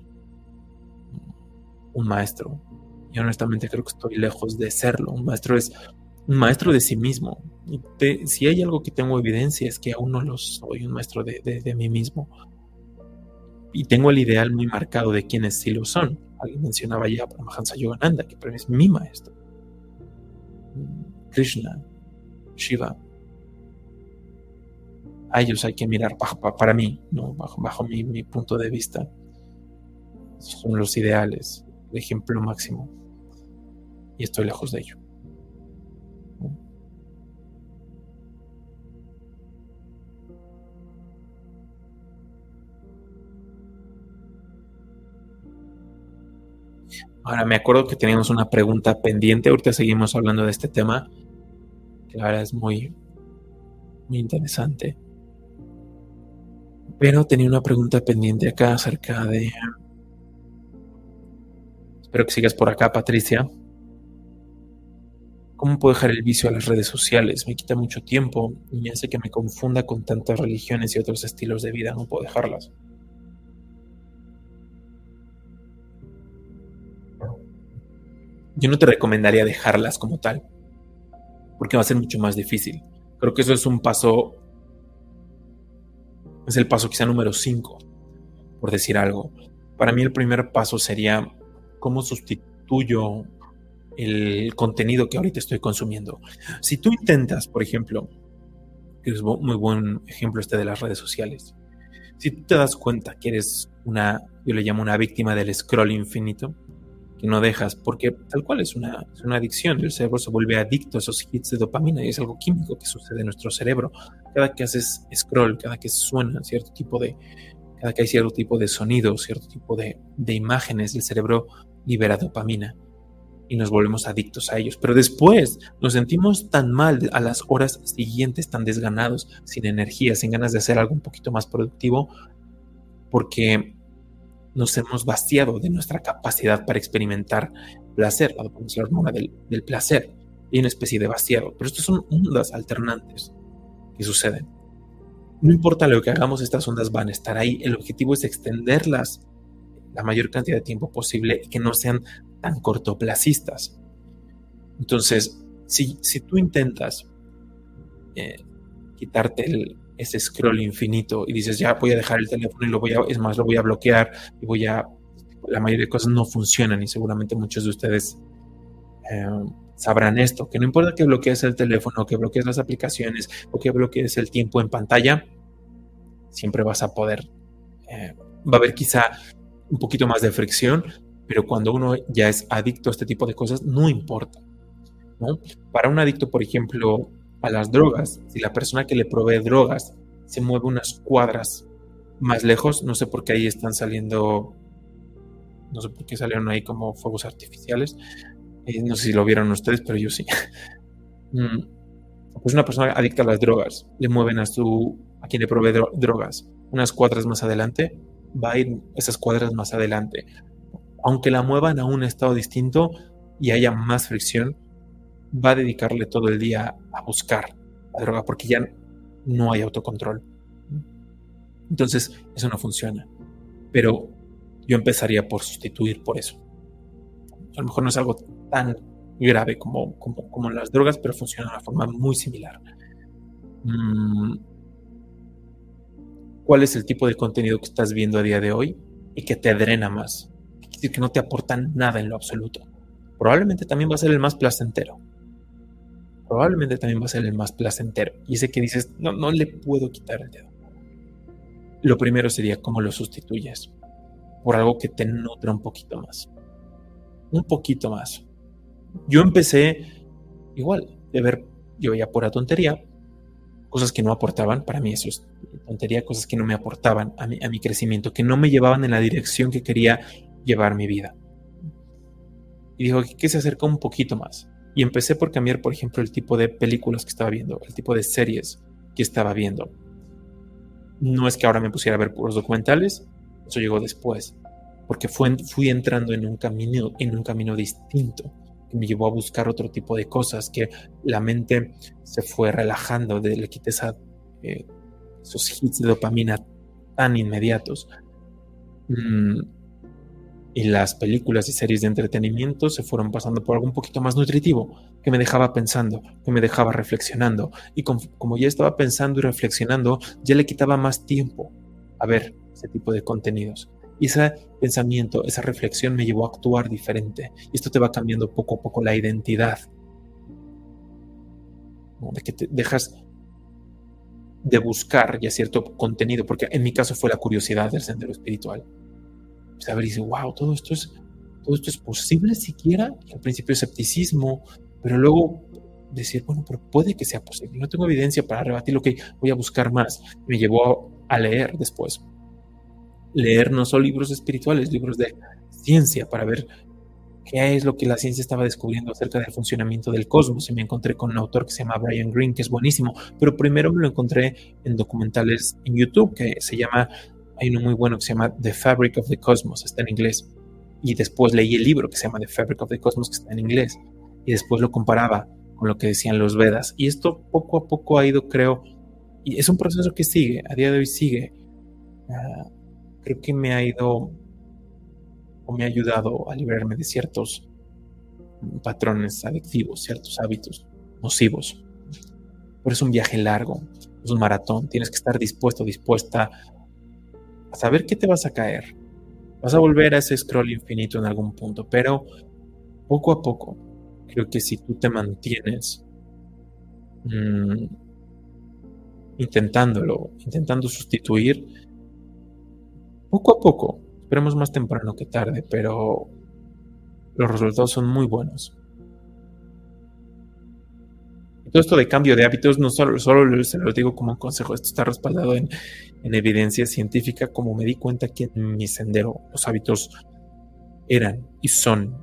un maestro. Y honestamente creo que estoy lejos de serlo. Un maestro es un maestro de sí mismo. Y si hay algo que tengo evidencia es que aún no lo soy, un maestro de mí mismo. Y tengo el ideal muy marcado de quienes sí lo son. Alguien mencionaba ya a Paramahansa Yogananda, que para mí es mi maestro. Krishna, Shiva. A ellos hay que mirar para mí, ¿no? bajo mi punto de vista. Son los ideales, el ejemplo máximo. Y estoy lejos de ello. Ahora me acuerdo que teníamos una pregunta pendiente. Ahorita seguimos hablando de este tema, que la verdad es muy, muy interesante. Pero tenía una pregunta pendiente acá acerca de... Espero que sigas por acá, Patricia. ¿Cómo puedo dejar el vicio a las redes sociales? Me quita mucho tiempo y me hace que me confunda con tantas religiones y otros estilos de vida. No puedo dejarlas. Yo no te recomendaría dejarlas como tal, porque va a ser mucho más difícil. Creo que eso es un paso, es el paso quizá número 5, por decir algo. Para mí el primer paso sería cómo sustituyo el contenido que ahorita estoy consumiendo. Si tú intentas, por ejemplo, que es muy buen ejemplo este de las redes sociales, si tú te das cuenta que eres yo le llamo una víctima del scroll infinito, que no dejas, porque tal cual es una adicción. El cerebro se vuelve adicto a esos hits de dopamina y es algo químico que sucede en nuestro cerebro. Cada que haces scroll, cada que suena cada que hay cierto tipo de sonido, cierto tipo de imágenes, el cerebro libera dopamina y nos volvemos adictos a ellos. Pero después nos sentimos tan mal a las horas siguientes, tan desganados, sin energía, sin ganas de hacer algo un poquito más productivo, porque nos hemos vaciado de nuestra capacidad para experimentar placer, la hormona del placer, y una especie de vaciado. Pero estas son ondas alternantes que suceden. No importa lo que hagamos, estas ondas van a estar ahí. El objetivo es extenderlas la mayor cantidad de tiempo posible y que no sean tan cortoplacistas. Entonces, si tú intentas quitarte ese scroll infinito y dices, ya voy a dejar el teléfono y lo voy a bloquear y la mayoría de cosas no funcionan y seguramente muchos de ustedes sabrán esto, que no importa que bloquees el teléfono, que bloquees las aplicaciones o que bloquees el tiempo en pantalla, siempre vas a poder, va a haber quizá un poquito más de fricción, pero cuando uno ya es adicto a este tipo de cosas, no importa. ¿no? Para un adicto, por ejemplo, a las drogas, si la persona que le provee drogas se mueve unas cuadras más lejos, no sé por qué ahí están saliendo, no sé por qué salieron ahí como fuegos artificiales, no sé si lo vieron ustedes, pero yo sí. Pues una persona adicta a las drogas, le mueven a quien le provee drogas unas cuadras más adelante, va a ir esas cuadras más adelante. Aunque la muevan a un estado distinto y haya más fricción, va a dedicarle todo el día a buscar la droga porque ya no hay autocontrol. Entonces, eso no funciona. Pero yo empezaría por sustituir por eso. A lo mejor no es algo tan grave como las drogas, pero funciona de una forma muy similar. ¿Cuál es el tipo de contenido que estás viendo a día de hoy y que te drena más? Es decir, que no te aporta nada en lo absoluto. Probablemente también va a ser el más placentero. Y ese que dices, no le puedo quitar el dedo. Lo primero sería cómo lo sustituyes por algo que te nutra un poquito más. Un poquito más. Yo empecé igual de ver, yo veía pura tontería, cosas que no aportaban, para mí eso es tontería, cosas que no me aportaban a mi crecimiento, que no me llevaban en la dirección que quería llevar mi vida. Y digo, que se acerca un poquito más. Y empecé por cambiar, por ejemplo, el tipo de películas que estaba viendo, el tipo de series que estaba viendo. No es que ahora me pusiera a ver puros documentales, eso llegó después, porque fui entrando en un camino distinto, que me llevó a buscar otro tipo de cosas, que la mente se fue relajando, le quité esos hits de dopamina tan inmediatos. Y las películas y series de entretenimiento se fueron pasando por algo un poquito más nutritivo, que me dejaba pensando, que me dejaba reflexionando. Y como ya estaba pensando y reflexionando, ya le quitaba más tiempo a ver ese tipo de contenidos. Y ese pensamiento, esa reflexión me llevó a actuar diferente. Y esto te va cambiando poco a poco la identidad, ¿no? De que te dejas de buscar ya cierto contenido, porque en mi caso fue la curiosidad del sendero espiritual. Saber y decir, wow, todo esto es posible siquiera. Y al principio escepticismo, pero luego decir, bueno, pero puede que sea posible. No tengo evidencia para rebatirlo, que voy a buscar más. Me llevó a leer después. Leer no solo libros espirituales, libros de ciencia, para ver qué es lo que la ciencia estaba descubriendo acerca del funcionamiento del cosmos. Y me encontré con un autor que se llama Brian Greene, que es buenísimo, pero primero me lo encontré en documentales en YouTube, que se llama, hay uno muy bueno que se llama The Fabric of the Cosmos, está en inglés, y después leí el libro que se llama The Fabric of the Cosmos, que está en inglés, y después lo comparaba con lo que decían los Vedas, y esto poco a poco ha ido, creo, y es un proceso que sigue, a día de hoy sigue. Creo que me ha ido o me ha ayudado a librarme de ciertos patrones adictivos, ciertos hábitos nocivos. Pero es un viaje largo, es un maratón, tienes que estar dispuesta a saber qué te vas a caer. Vas a volver a ese scroll infinito en algún punto, pero poco a poco, creo que si tú te mantienes intentando sustituir, poco a poco, esperemos más temprano que tarde, pero los resultados son muy buenos. Y todo esto de cambio de hábitos, no solo se lo digo como un consejo, esto está respaldado en evidencia científica, como me di cuenta que en mi sendero los hábitos eran y son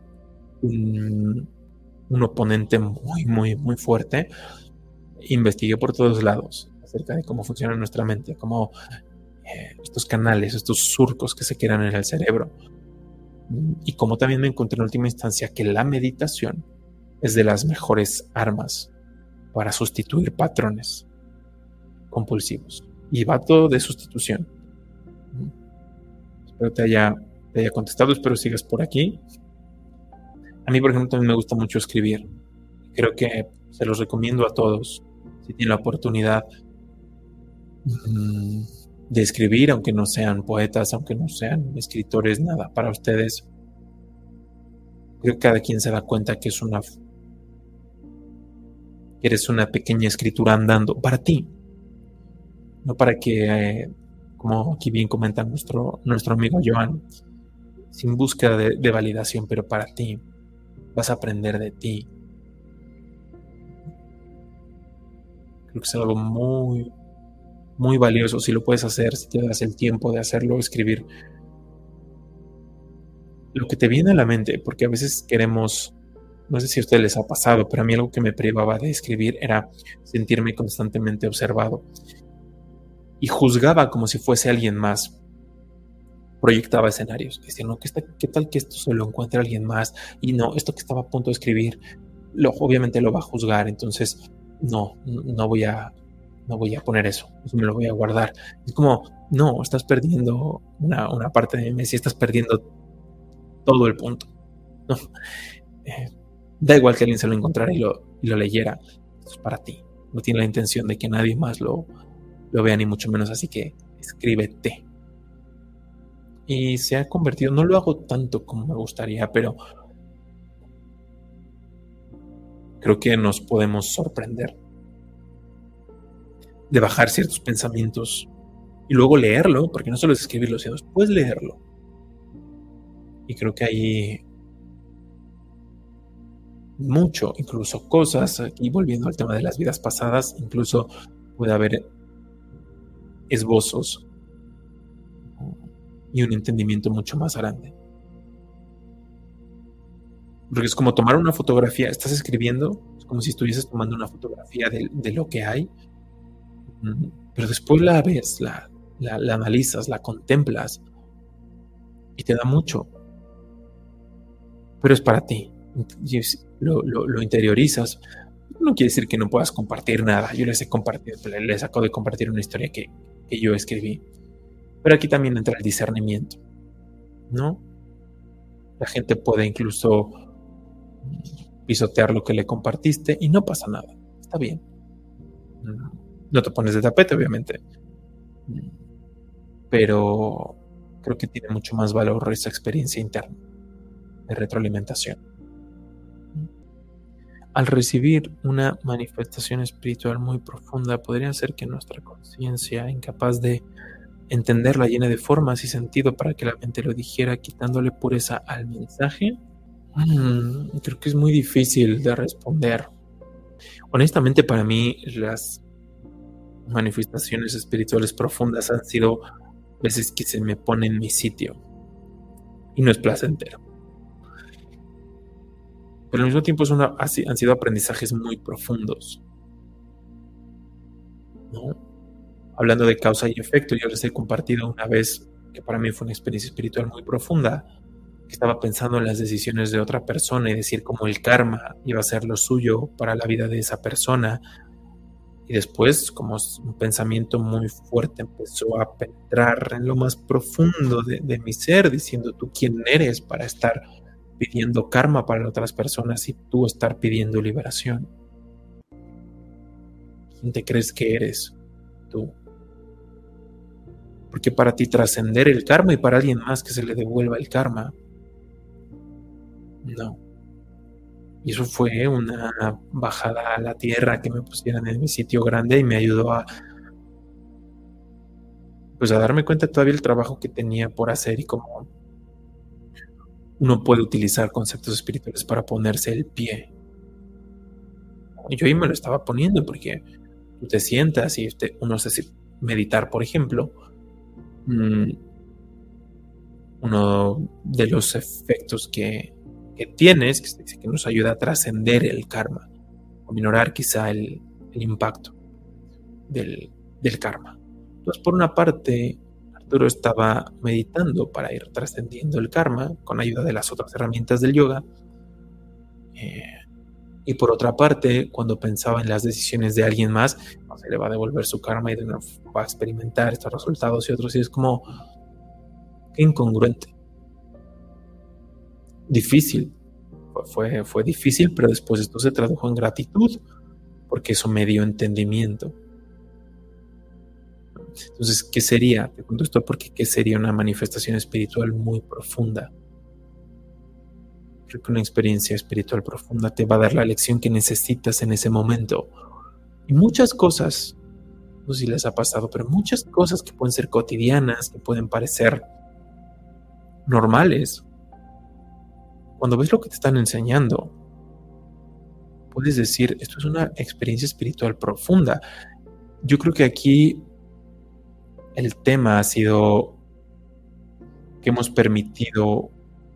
un oponente muy, muy, muy fuerte. Investigué por todos lados acerca de cómo funciona nuestra mente, cómo estos canales, estos surcos que se crean en el cerebro. Y como también me encontré en última instancia que la meditación es de las mejores armas para sustituir patrones compulsivos. Y va todo de sustitución. Espero te haya contestado, espero sigas por aquí. A mí, por ejemplo, también me gusta mucho escribir. Creo que se los recomiendo a todos, si tienen la oportunidad de escribir, aunque no sean poetas, aunque no sean escritores, nada, para ustedes. Creo que cada quien se da cuenta que eres una pequeña escritura andando para ti, no para que, como aquí bien comenta nuestro amigo Joan, sin búsqueda de validación, pero para ti. Vas a aprender de ti, Creo que es algo muy, muy valioso si lo puedes hacer, si te das el tiempo de hacerlo, escribir lo que te viene a la mente, porque a veces queremos, no sé si a ustedes les ha pasado, pero a mí algo que me privaba de escribir era sentirme constantemente observado y juzgaba como si fuese alguien más. Proyectaba escenarios, decía, no, ¿qué tal que esto se lo encuentre alguien más? Y no, esto que estaba a punto de escribir, obviamente lo va a juzgar, entonces no voy a poner eso me lo voy a guardar. Es como, no, estás perdiendo una parte de mí, si estás perdiendo todo el punto. No, da igual que alguien se lo encontrara y lo leyera, esto es para ti, no tiene la intención de que nadie más lo vea, ni mucho menos, así que escríbete. Y se ha convertido, no lo hago tanto como me gustaría, pero creo que nos podemos sorprender de bajar ciertos pensamientos y luego leerlo, porque no solo es escribirlo, sino después leerlo. Y creo que hay mucho, incluso cosas, aquí volviendo al tema de las vidas pasadas, incluso puede haber esbozos y un entendimiento mucho más grande. Porque es como tomar una fotografía, estás escribiendo, es como si estuvieses tomando una fotografía de lo que hay, pero después la ves, la analizas, la contemplas y te da mucho, pero es para ti, lo interiorizas. No quiere decir que no puedas compartir nada. Yo les acabo de compartir una historia que yo escribí, pero aquí también entra el discernimiento, ¿no? La gente puede incluso pisotear lo que le compartiste y no pasa nada, está bien. No te pones de tapete, obviamente, pero creo que tiene mucho más valor esa experiencia interna de retroalimentación. Al recibir una manifestación espiritual muy profunda, podría ser que nuestra conciencia, incapaz de entenderla, llene de formas y sentido para que la mente lo dijera, quitándole pureza al mensaje. Creo que es muy difícil de responder. Honestamente, para mí, las manifestaciones espirituales profundas han sido veces que se me pone en mi sitio y no es placentero. Pero al mismo tiempo han sido aprendizajes muy profundos, ¿no? Hablando de causa y efecto, yo les he compartido una vez que para mí fue una experiencia espiritual muy profunda, que estaba pensando en las decisiones de otra persona y decir cómo el karma iba a ser lo suyo para la vida de esa persona. Y después, como un pensamiento muy fuerte empezó a penetrar en lo más profundo de mi ser, diciendo, ¿tú quién eres para estar pidiendo karma para otras personas y tú estar pidiendo liberación? ¿Quién te crees que eres tú? Porque para ti trascender el karma y para alguien más que se le devuelva el karma, no. Y eso fue una bajada a la tierra que me pusieran en mi sitio grande y me ayudó a darme cuenta todavía el trabajo que tenía por hacer y cómo uno puede utilizar conceptos espirituales para ponerse el pie. Y yo ahí me lo estaba poniendo porque tú te sientas y uno se meditar, por ejemplo. Uno de los efectos que tienes, que nos ayuda a trascender el karma, o minorar quizá el impacto del karma. Entonces, por una parte, Arturo estaba meditando para ir trascendiendo el karma con ayuda de las otras herramientas del yoga. Y por otra parte, cuando pensaba en las decisiones de alguien más, se le va a devolver su karma y de nuevo va a experimentar estos resultados y otros. Y es como qué incongruente. Difícil. Fue difícil, pero después esto se tradujo en gratitud, porque eso me dio entendimiento. Entonces, ¿qué sería? Te cuento esto porque ¿qué sería una manifestación espiritual muy profunda? Creo que una experiencia espiritual profunda te va a dar la lección que necesitas en ese momento. Y muchas cosas, no sé si les ha pasado, pero muchas cosas que pueden ser cotidianas, que pueden parecer normales, cuando ves lo que te están enseñando, puedes decir, esto es una experiencia espiritual profunda. Yo creo que aquí el tema ha sido que hemos permitido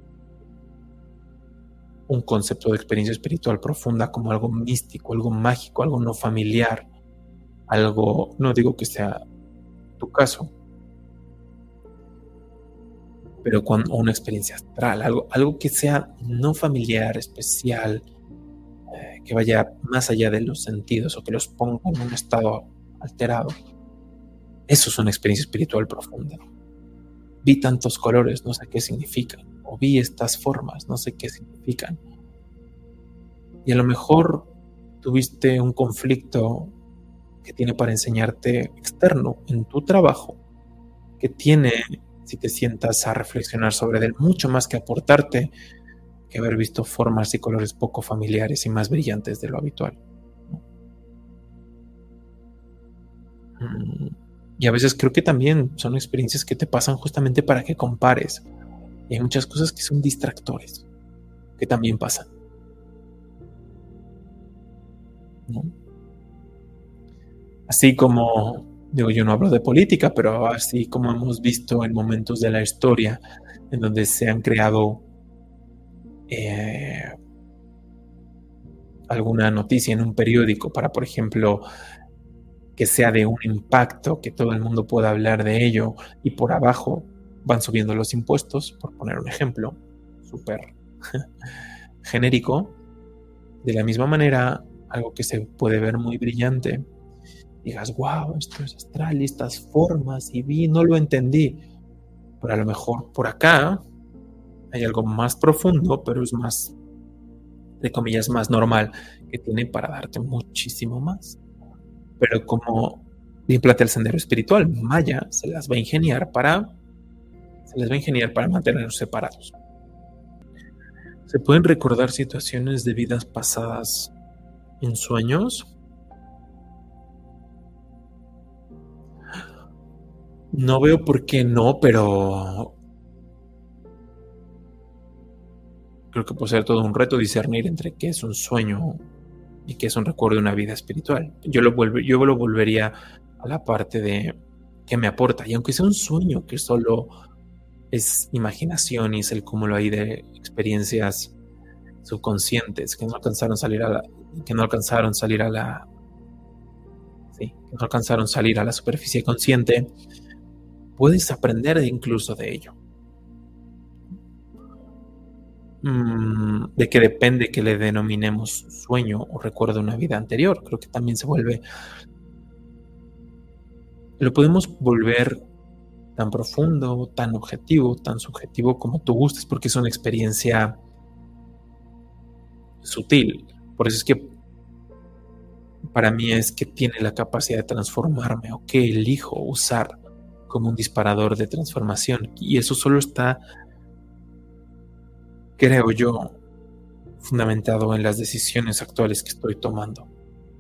un concepto de experiencia espiritual profunda como algo místico, algo mágico, algo no familiar, algo, no digo que sea tu caso, pero cuando una experiencia astral, algo que sea no familiar, especial, que vaya más allá de los sentidos o que los ponga en un estado alterado. Eso es una experiencia espiritual profunda. Vi tantos colores, no sé qué significan, o vi estas formas, no sé qué significan. Y a lo mejor tuviste un conflicto que tiene para enseñarte externo en tu trabajo, que tiene, si te sientas a reflexionar sobre él, mucho más que aportarte que haber visto formas y colores poco familiares y más brillantes de lo habitual. Y a veces creo que también son experiencias que te pasan justamente para que compares. Y hay muchas cosas que son distractores, que también pasan, ¿no? Así como, digo, yo no hablo de política, pero así como hemos visto en momentos de la historia en donde se han creado alguna noticia en un periódico para, por ejemplo, que sea de un impacto, que todo el mundo pueda hablar de ello, y por abajo van subiendo los impuestos, por poner un ejemplo súper genérico. De la misma manera, algo que se puede ver muy brillante, digas, wow, esto es astral, y estas formas, y vi, no lo entendí, pero a lo mejor por acá hay algo más profundo, pero es más, de comillas, más normal, que tiene para darte muchísimo más. Pero como bien plantea el sendero espiritual, Maya se las va a ingeniar para mantenernos separados. ¿Se pueden recordar situaciones de vidas pasadas en sueños? No veo por qué no, pero creo que puede ser todo un reto discernir entre qué es un sueño y qué es un recuerdo de una vida espiritual. Yo lo volvería a la parte de qué me aporta. Y aunque sea un sueño que solo es imaginación y es el cúmulo ahí de experiencias subconscientes que no alcanzaron a salir a la, que no alcanzaron a salir a la, sí, que no alcanzaron a salir a la superficie consciente, puedes aprender incluso de ello. De que depende que le denominemos sueño o recuerdo de una vida anterior. Creo que también lo podemos volver tan profundo, tan objetivo, tan subjetivo como tú gustes, porque es una experiencia sutil. Por eso es que para mí es que tiene la capacidad de transformarme o que elijo usar como un disparador de transformación. Y eso solo está, creo yo, fundamentado en las decisiones actuales que estoy tomando.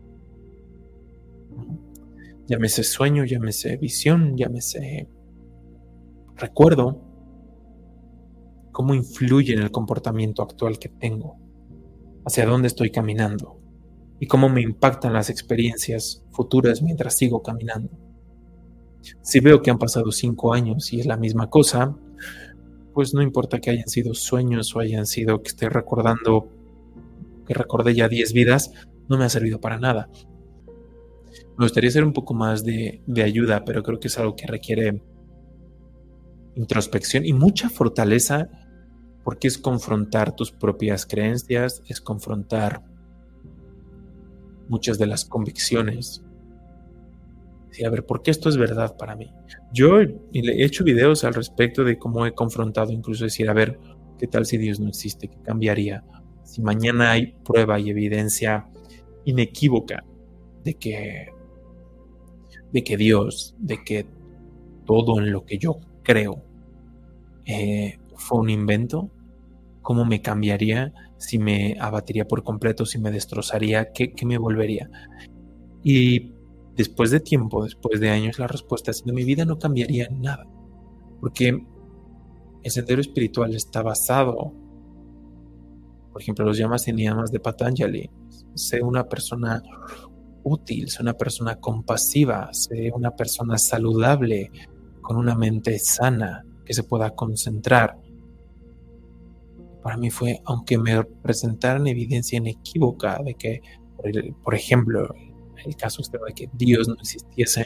Llámese sueño, llámese visión, llámese recuerdo, cómo influye en el comportamiento actual que tengo, hacia dónde estoy caminando y cómo me impactan las experiencias futuras mientras sigo caminando. Si veo que han pasado 5 años y es la misma cosa, pues no importa que hayan sido sueños o hayan sido que esté recordando, que recordé ya 10 vidas, no me ha servido para nada. Me gustaría hacer un poco más de ayuda, pero creo que es algo que requiere introspección y mucha fortaleza, porque es confrontar tus propias creencias, es confrontar muchas de las convicciones. Sí, a ver, ¿por qué esto es verdad para mí? Yo he hecho videos al respecto de cómo he confrontado, incluso decir, a ver, ¿qué tal si Dios no existe? ¿Qué cambiaría? Si mañana hay prueba y evidencia inequívoca de que Dios, de que todo en lo que yo creo fue un invento, ¿cómo me cambiaría? Si me abatiría por completo, si me destrozaría, ¿qué me volvería? Y después de tiempo, después de años, la respuesta es: de mi vida no cambiaría nada, porque el sendero espiritual está basado por ejemplo, los yamas y niyamas de Patanjali. Sé una persona útil, sé una persona compasiva, sé una persona saludable, con una mente sana, que se pueda concentrar. Para mí fue, aunque me presentaran evidencia inequívoca de que, por ejemplo, el caso de que Dios no existiese,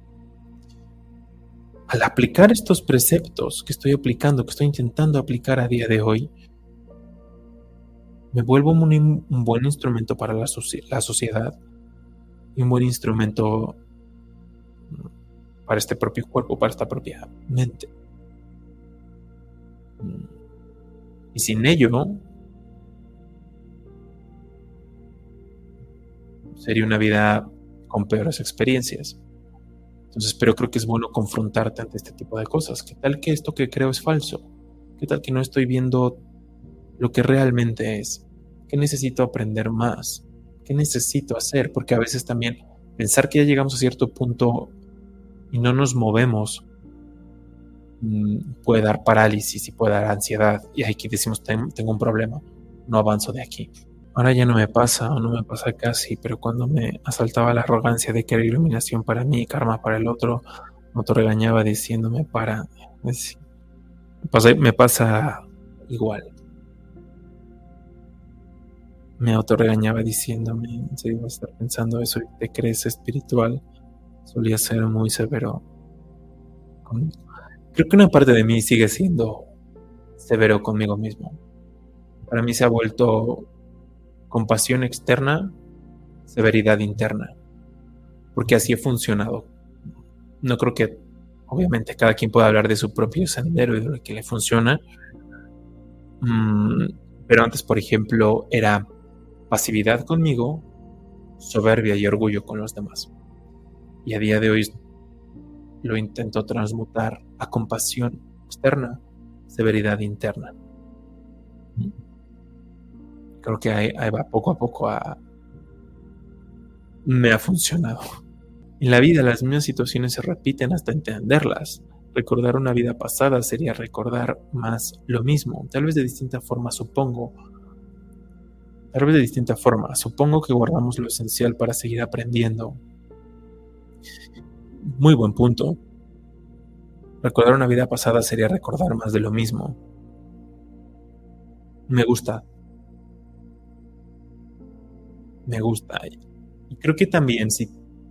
al aplicar estos preceptos que estoy aplicando, que estoy intentando aplicar a día de hoy, me vuelvo un buen instrumento para la sociedad y un buen instrumento para este propio cuerpo, para esta propia mente. Y sin ello, sería una vida con peores experiencias. Entonces, pero creo que es bueno confrontarte ante este tipo de cosas. ¿Qué tal que esto que creo es falso? ¿Qué tal que no estoy viendo lo que realmente es? ¿Qué necesito aprender más? ¿Qué necesito hacer? Porque a veces también pensar que ya llegamos a cierto punto y no nos movemos puede dar parálisis y puede dar ansiedad. Y aquí decimos, tengo un problema, no avanzo de aquí. Ahora ya no me pasa, o no me pasa casi, pero cuando me asaltaba la arrogancia de que era iluminación para mí y karma para el otro, me autorregañaba diciéndome me pasa igual. Me autorregañaba diciéndome, en serio vas a estar pensando eso y te crees espiritual. Solía ser muy severo conmigo. Creo que una parte de mí sigue siendo severo conmigo mismo. Para mí se ha vuelto compasión externa, severidad interna, porque así he funcionado. No creo que, obviamente, cada quien pueda hablar de su propio sendero y de lo que le funciona, pero antes, por ejemplo, era pasividad conmigo, soberbia y orgullo con los demás. Y a día de hoy lo intento transmutar a compasión externa, severidad interna. Creo que ahí va, poco a poco me ha funcionado. En la vida las mismas situaciones se repiten hasta entenderlas. Recordar una vida pasada sería recordar más lo mismo, tal vez de distinta forma, supongo. Tal vez de distinta forma. Supongo que guardamos lo esencial para seguir aprendiendo. Muy buen punto. Recordar una vida pasada sería recordar más de lo mismo. Me gusta. Y creo que también, si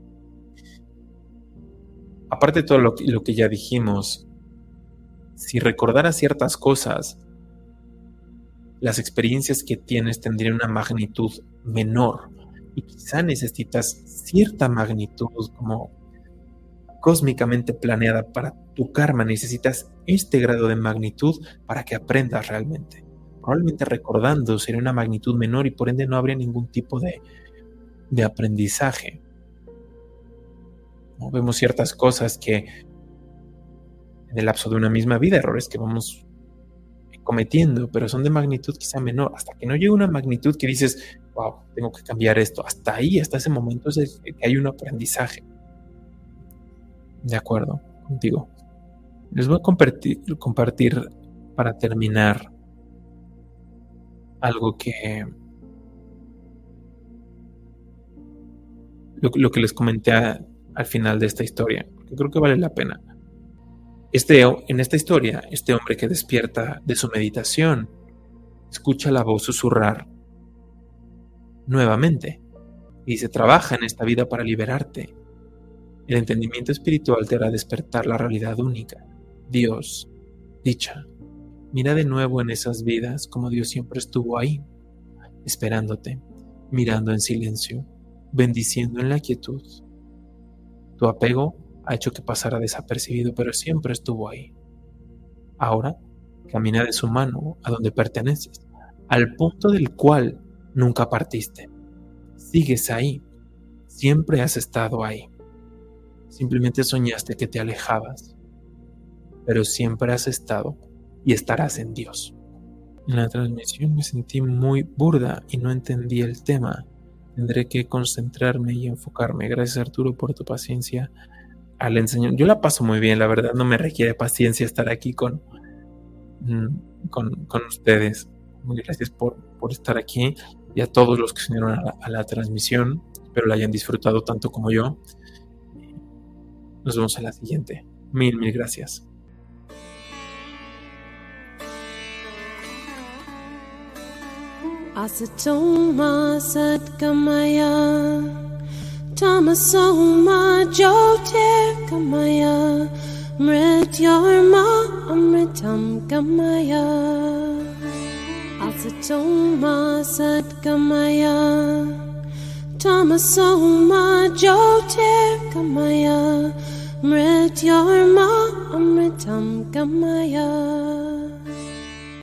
aparte de todo lo que ya dijimos, si recordaras ciertas cosas, las experiencias que tienes tendrían una magnitud menor y quizá necesitas cierta magnitud como cósmicamente planeada para tu karma. Necesitas este grado de magnitud para que aprendas realmente. Probablemente recordando sería una magnitud menor y por ende no habría ningún tipo de aprendizaje. ¿No? Vemos ciertas cosas que en el lapso de una misma vida, errores que vamos cometiendo, pero son de magnitud quizá menor, hasta que no llega una magnitud que dices, wow, tengo que cambiar esto. Hasta ahí, hasta ese momento es que hay un aprendizaje. De acuerdo contigo. Les voy a compartir para terminar algo que lo que les comenté al final de esta historia, que creo que vale la pena. En esta historia, este hombre que despierta de su meditación escucha la voz susurrar nuevamente y dice: trabaja en esta vida para liberarte. El entendimiento espiritual te hará despertar la realidad única, Dios, dicha. Mira de nuevo en esas vidas como Dios siempre estuvo ahí, esperándote, mirando en silencio, bendiciendo en la quietud. Tu apego ha hecho que pasara desapercibido, pero siempre estuvo ahí. Ahora, camina de su mano a donde perteneces, al punto del cual nunca partiste. Sigues ahí, siempre has estado ahí. Simplemente soñaste que te alejabas, pero siempre has estado y estarás en Dios. En la transmisión me sentí muy burda y no entendí el tema. Tendré que concentrarme y enfocarme. Gracias, Arturo, por tu paciencia al enseñar. Yo la paso muy bien, la verdad no me requiere paciencia estar aquí con ustedes. Muy gracias por estar aquí y a todos los que se unieron a la transmisión. Espero la hayan disfrutado tanto como yo. Nos vemos a la siguiente. Mil gracias. Asatoma Satgamaya Tamasoma Jyotirgamaya Mrityarma Amritam Gamaya Asatoma Satgamaya Tamasoma Jyotirgamaya Mrityarma Amritam Gamaya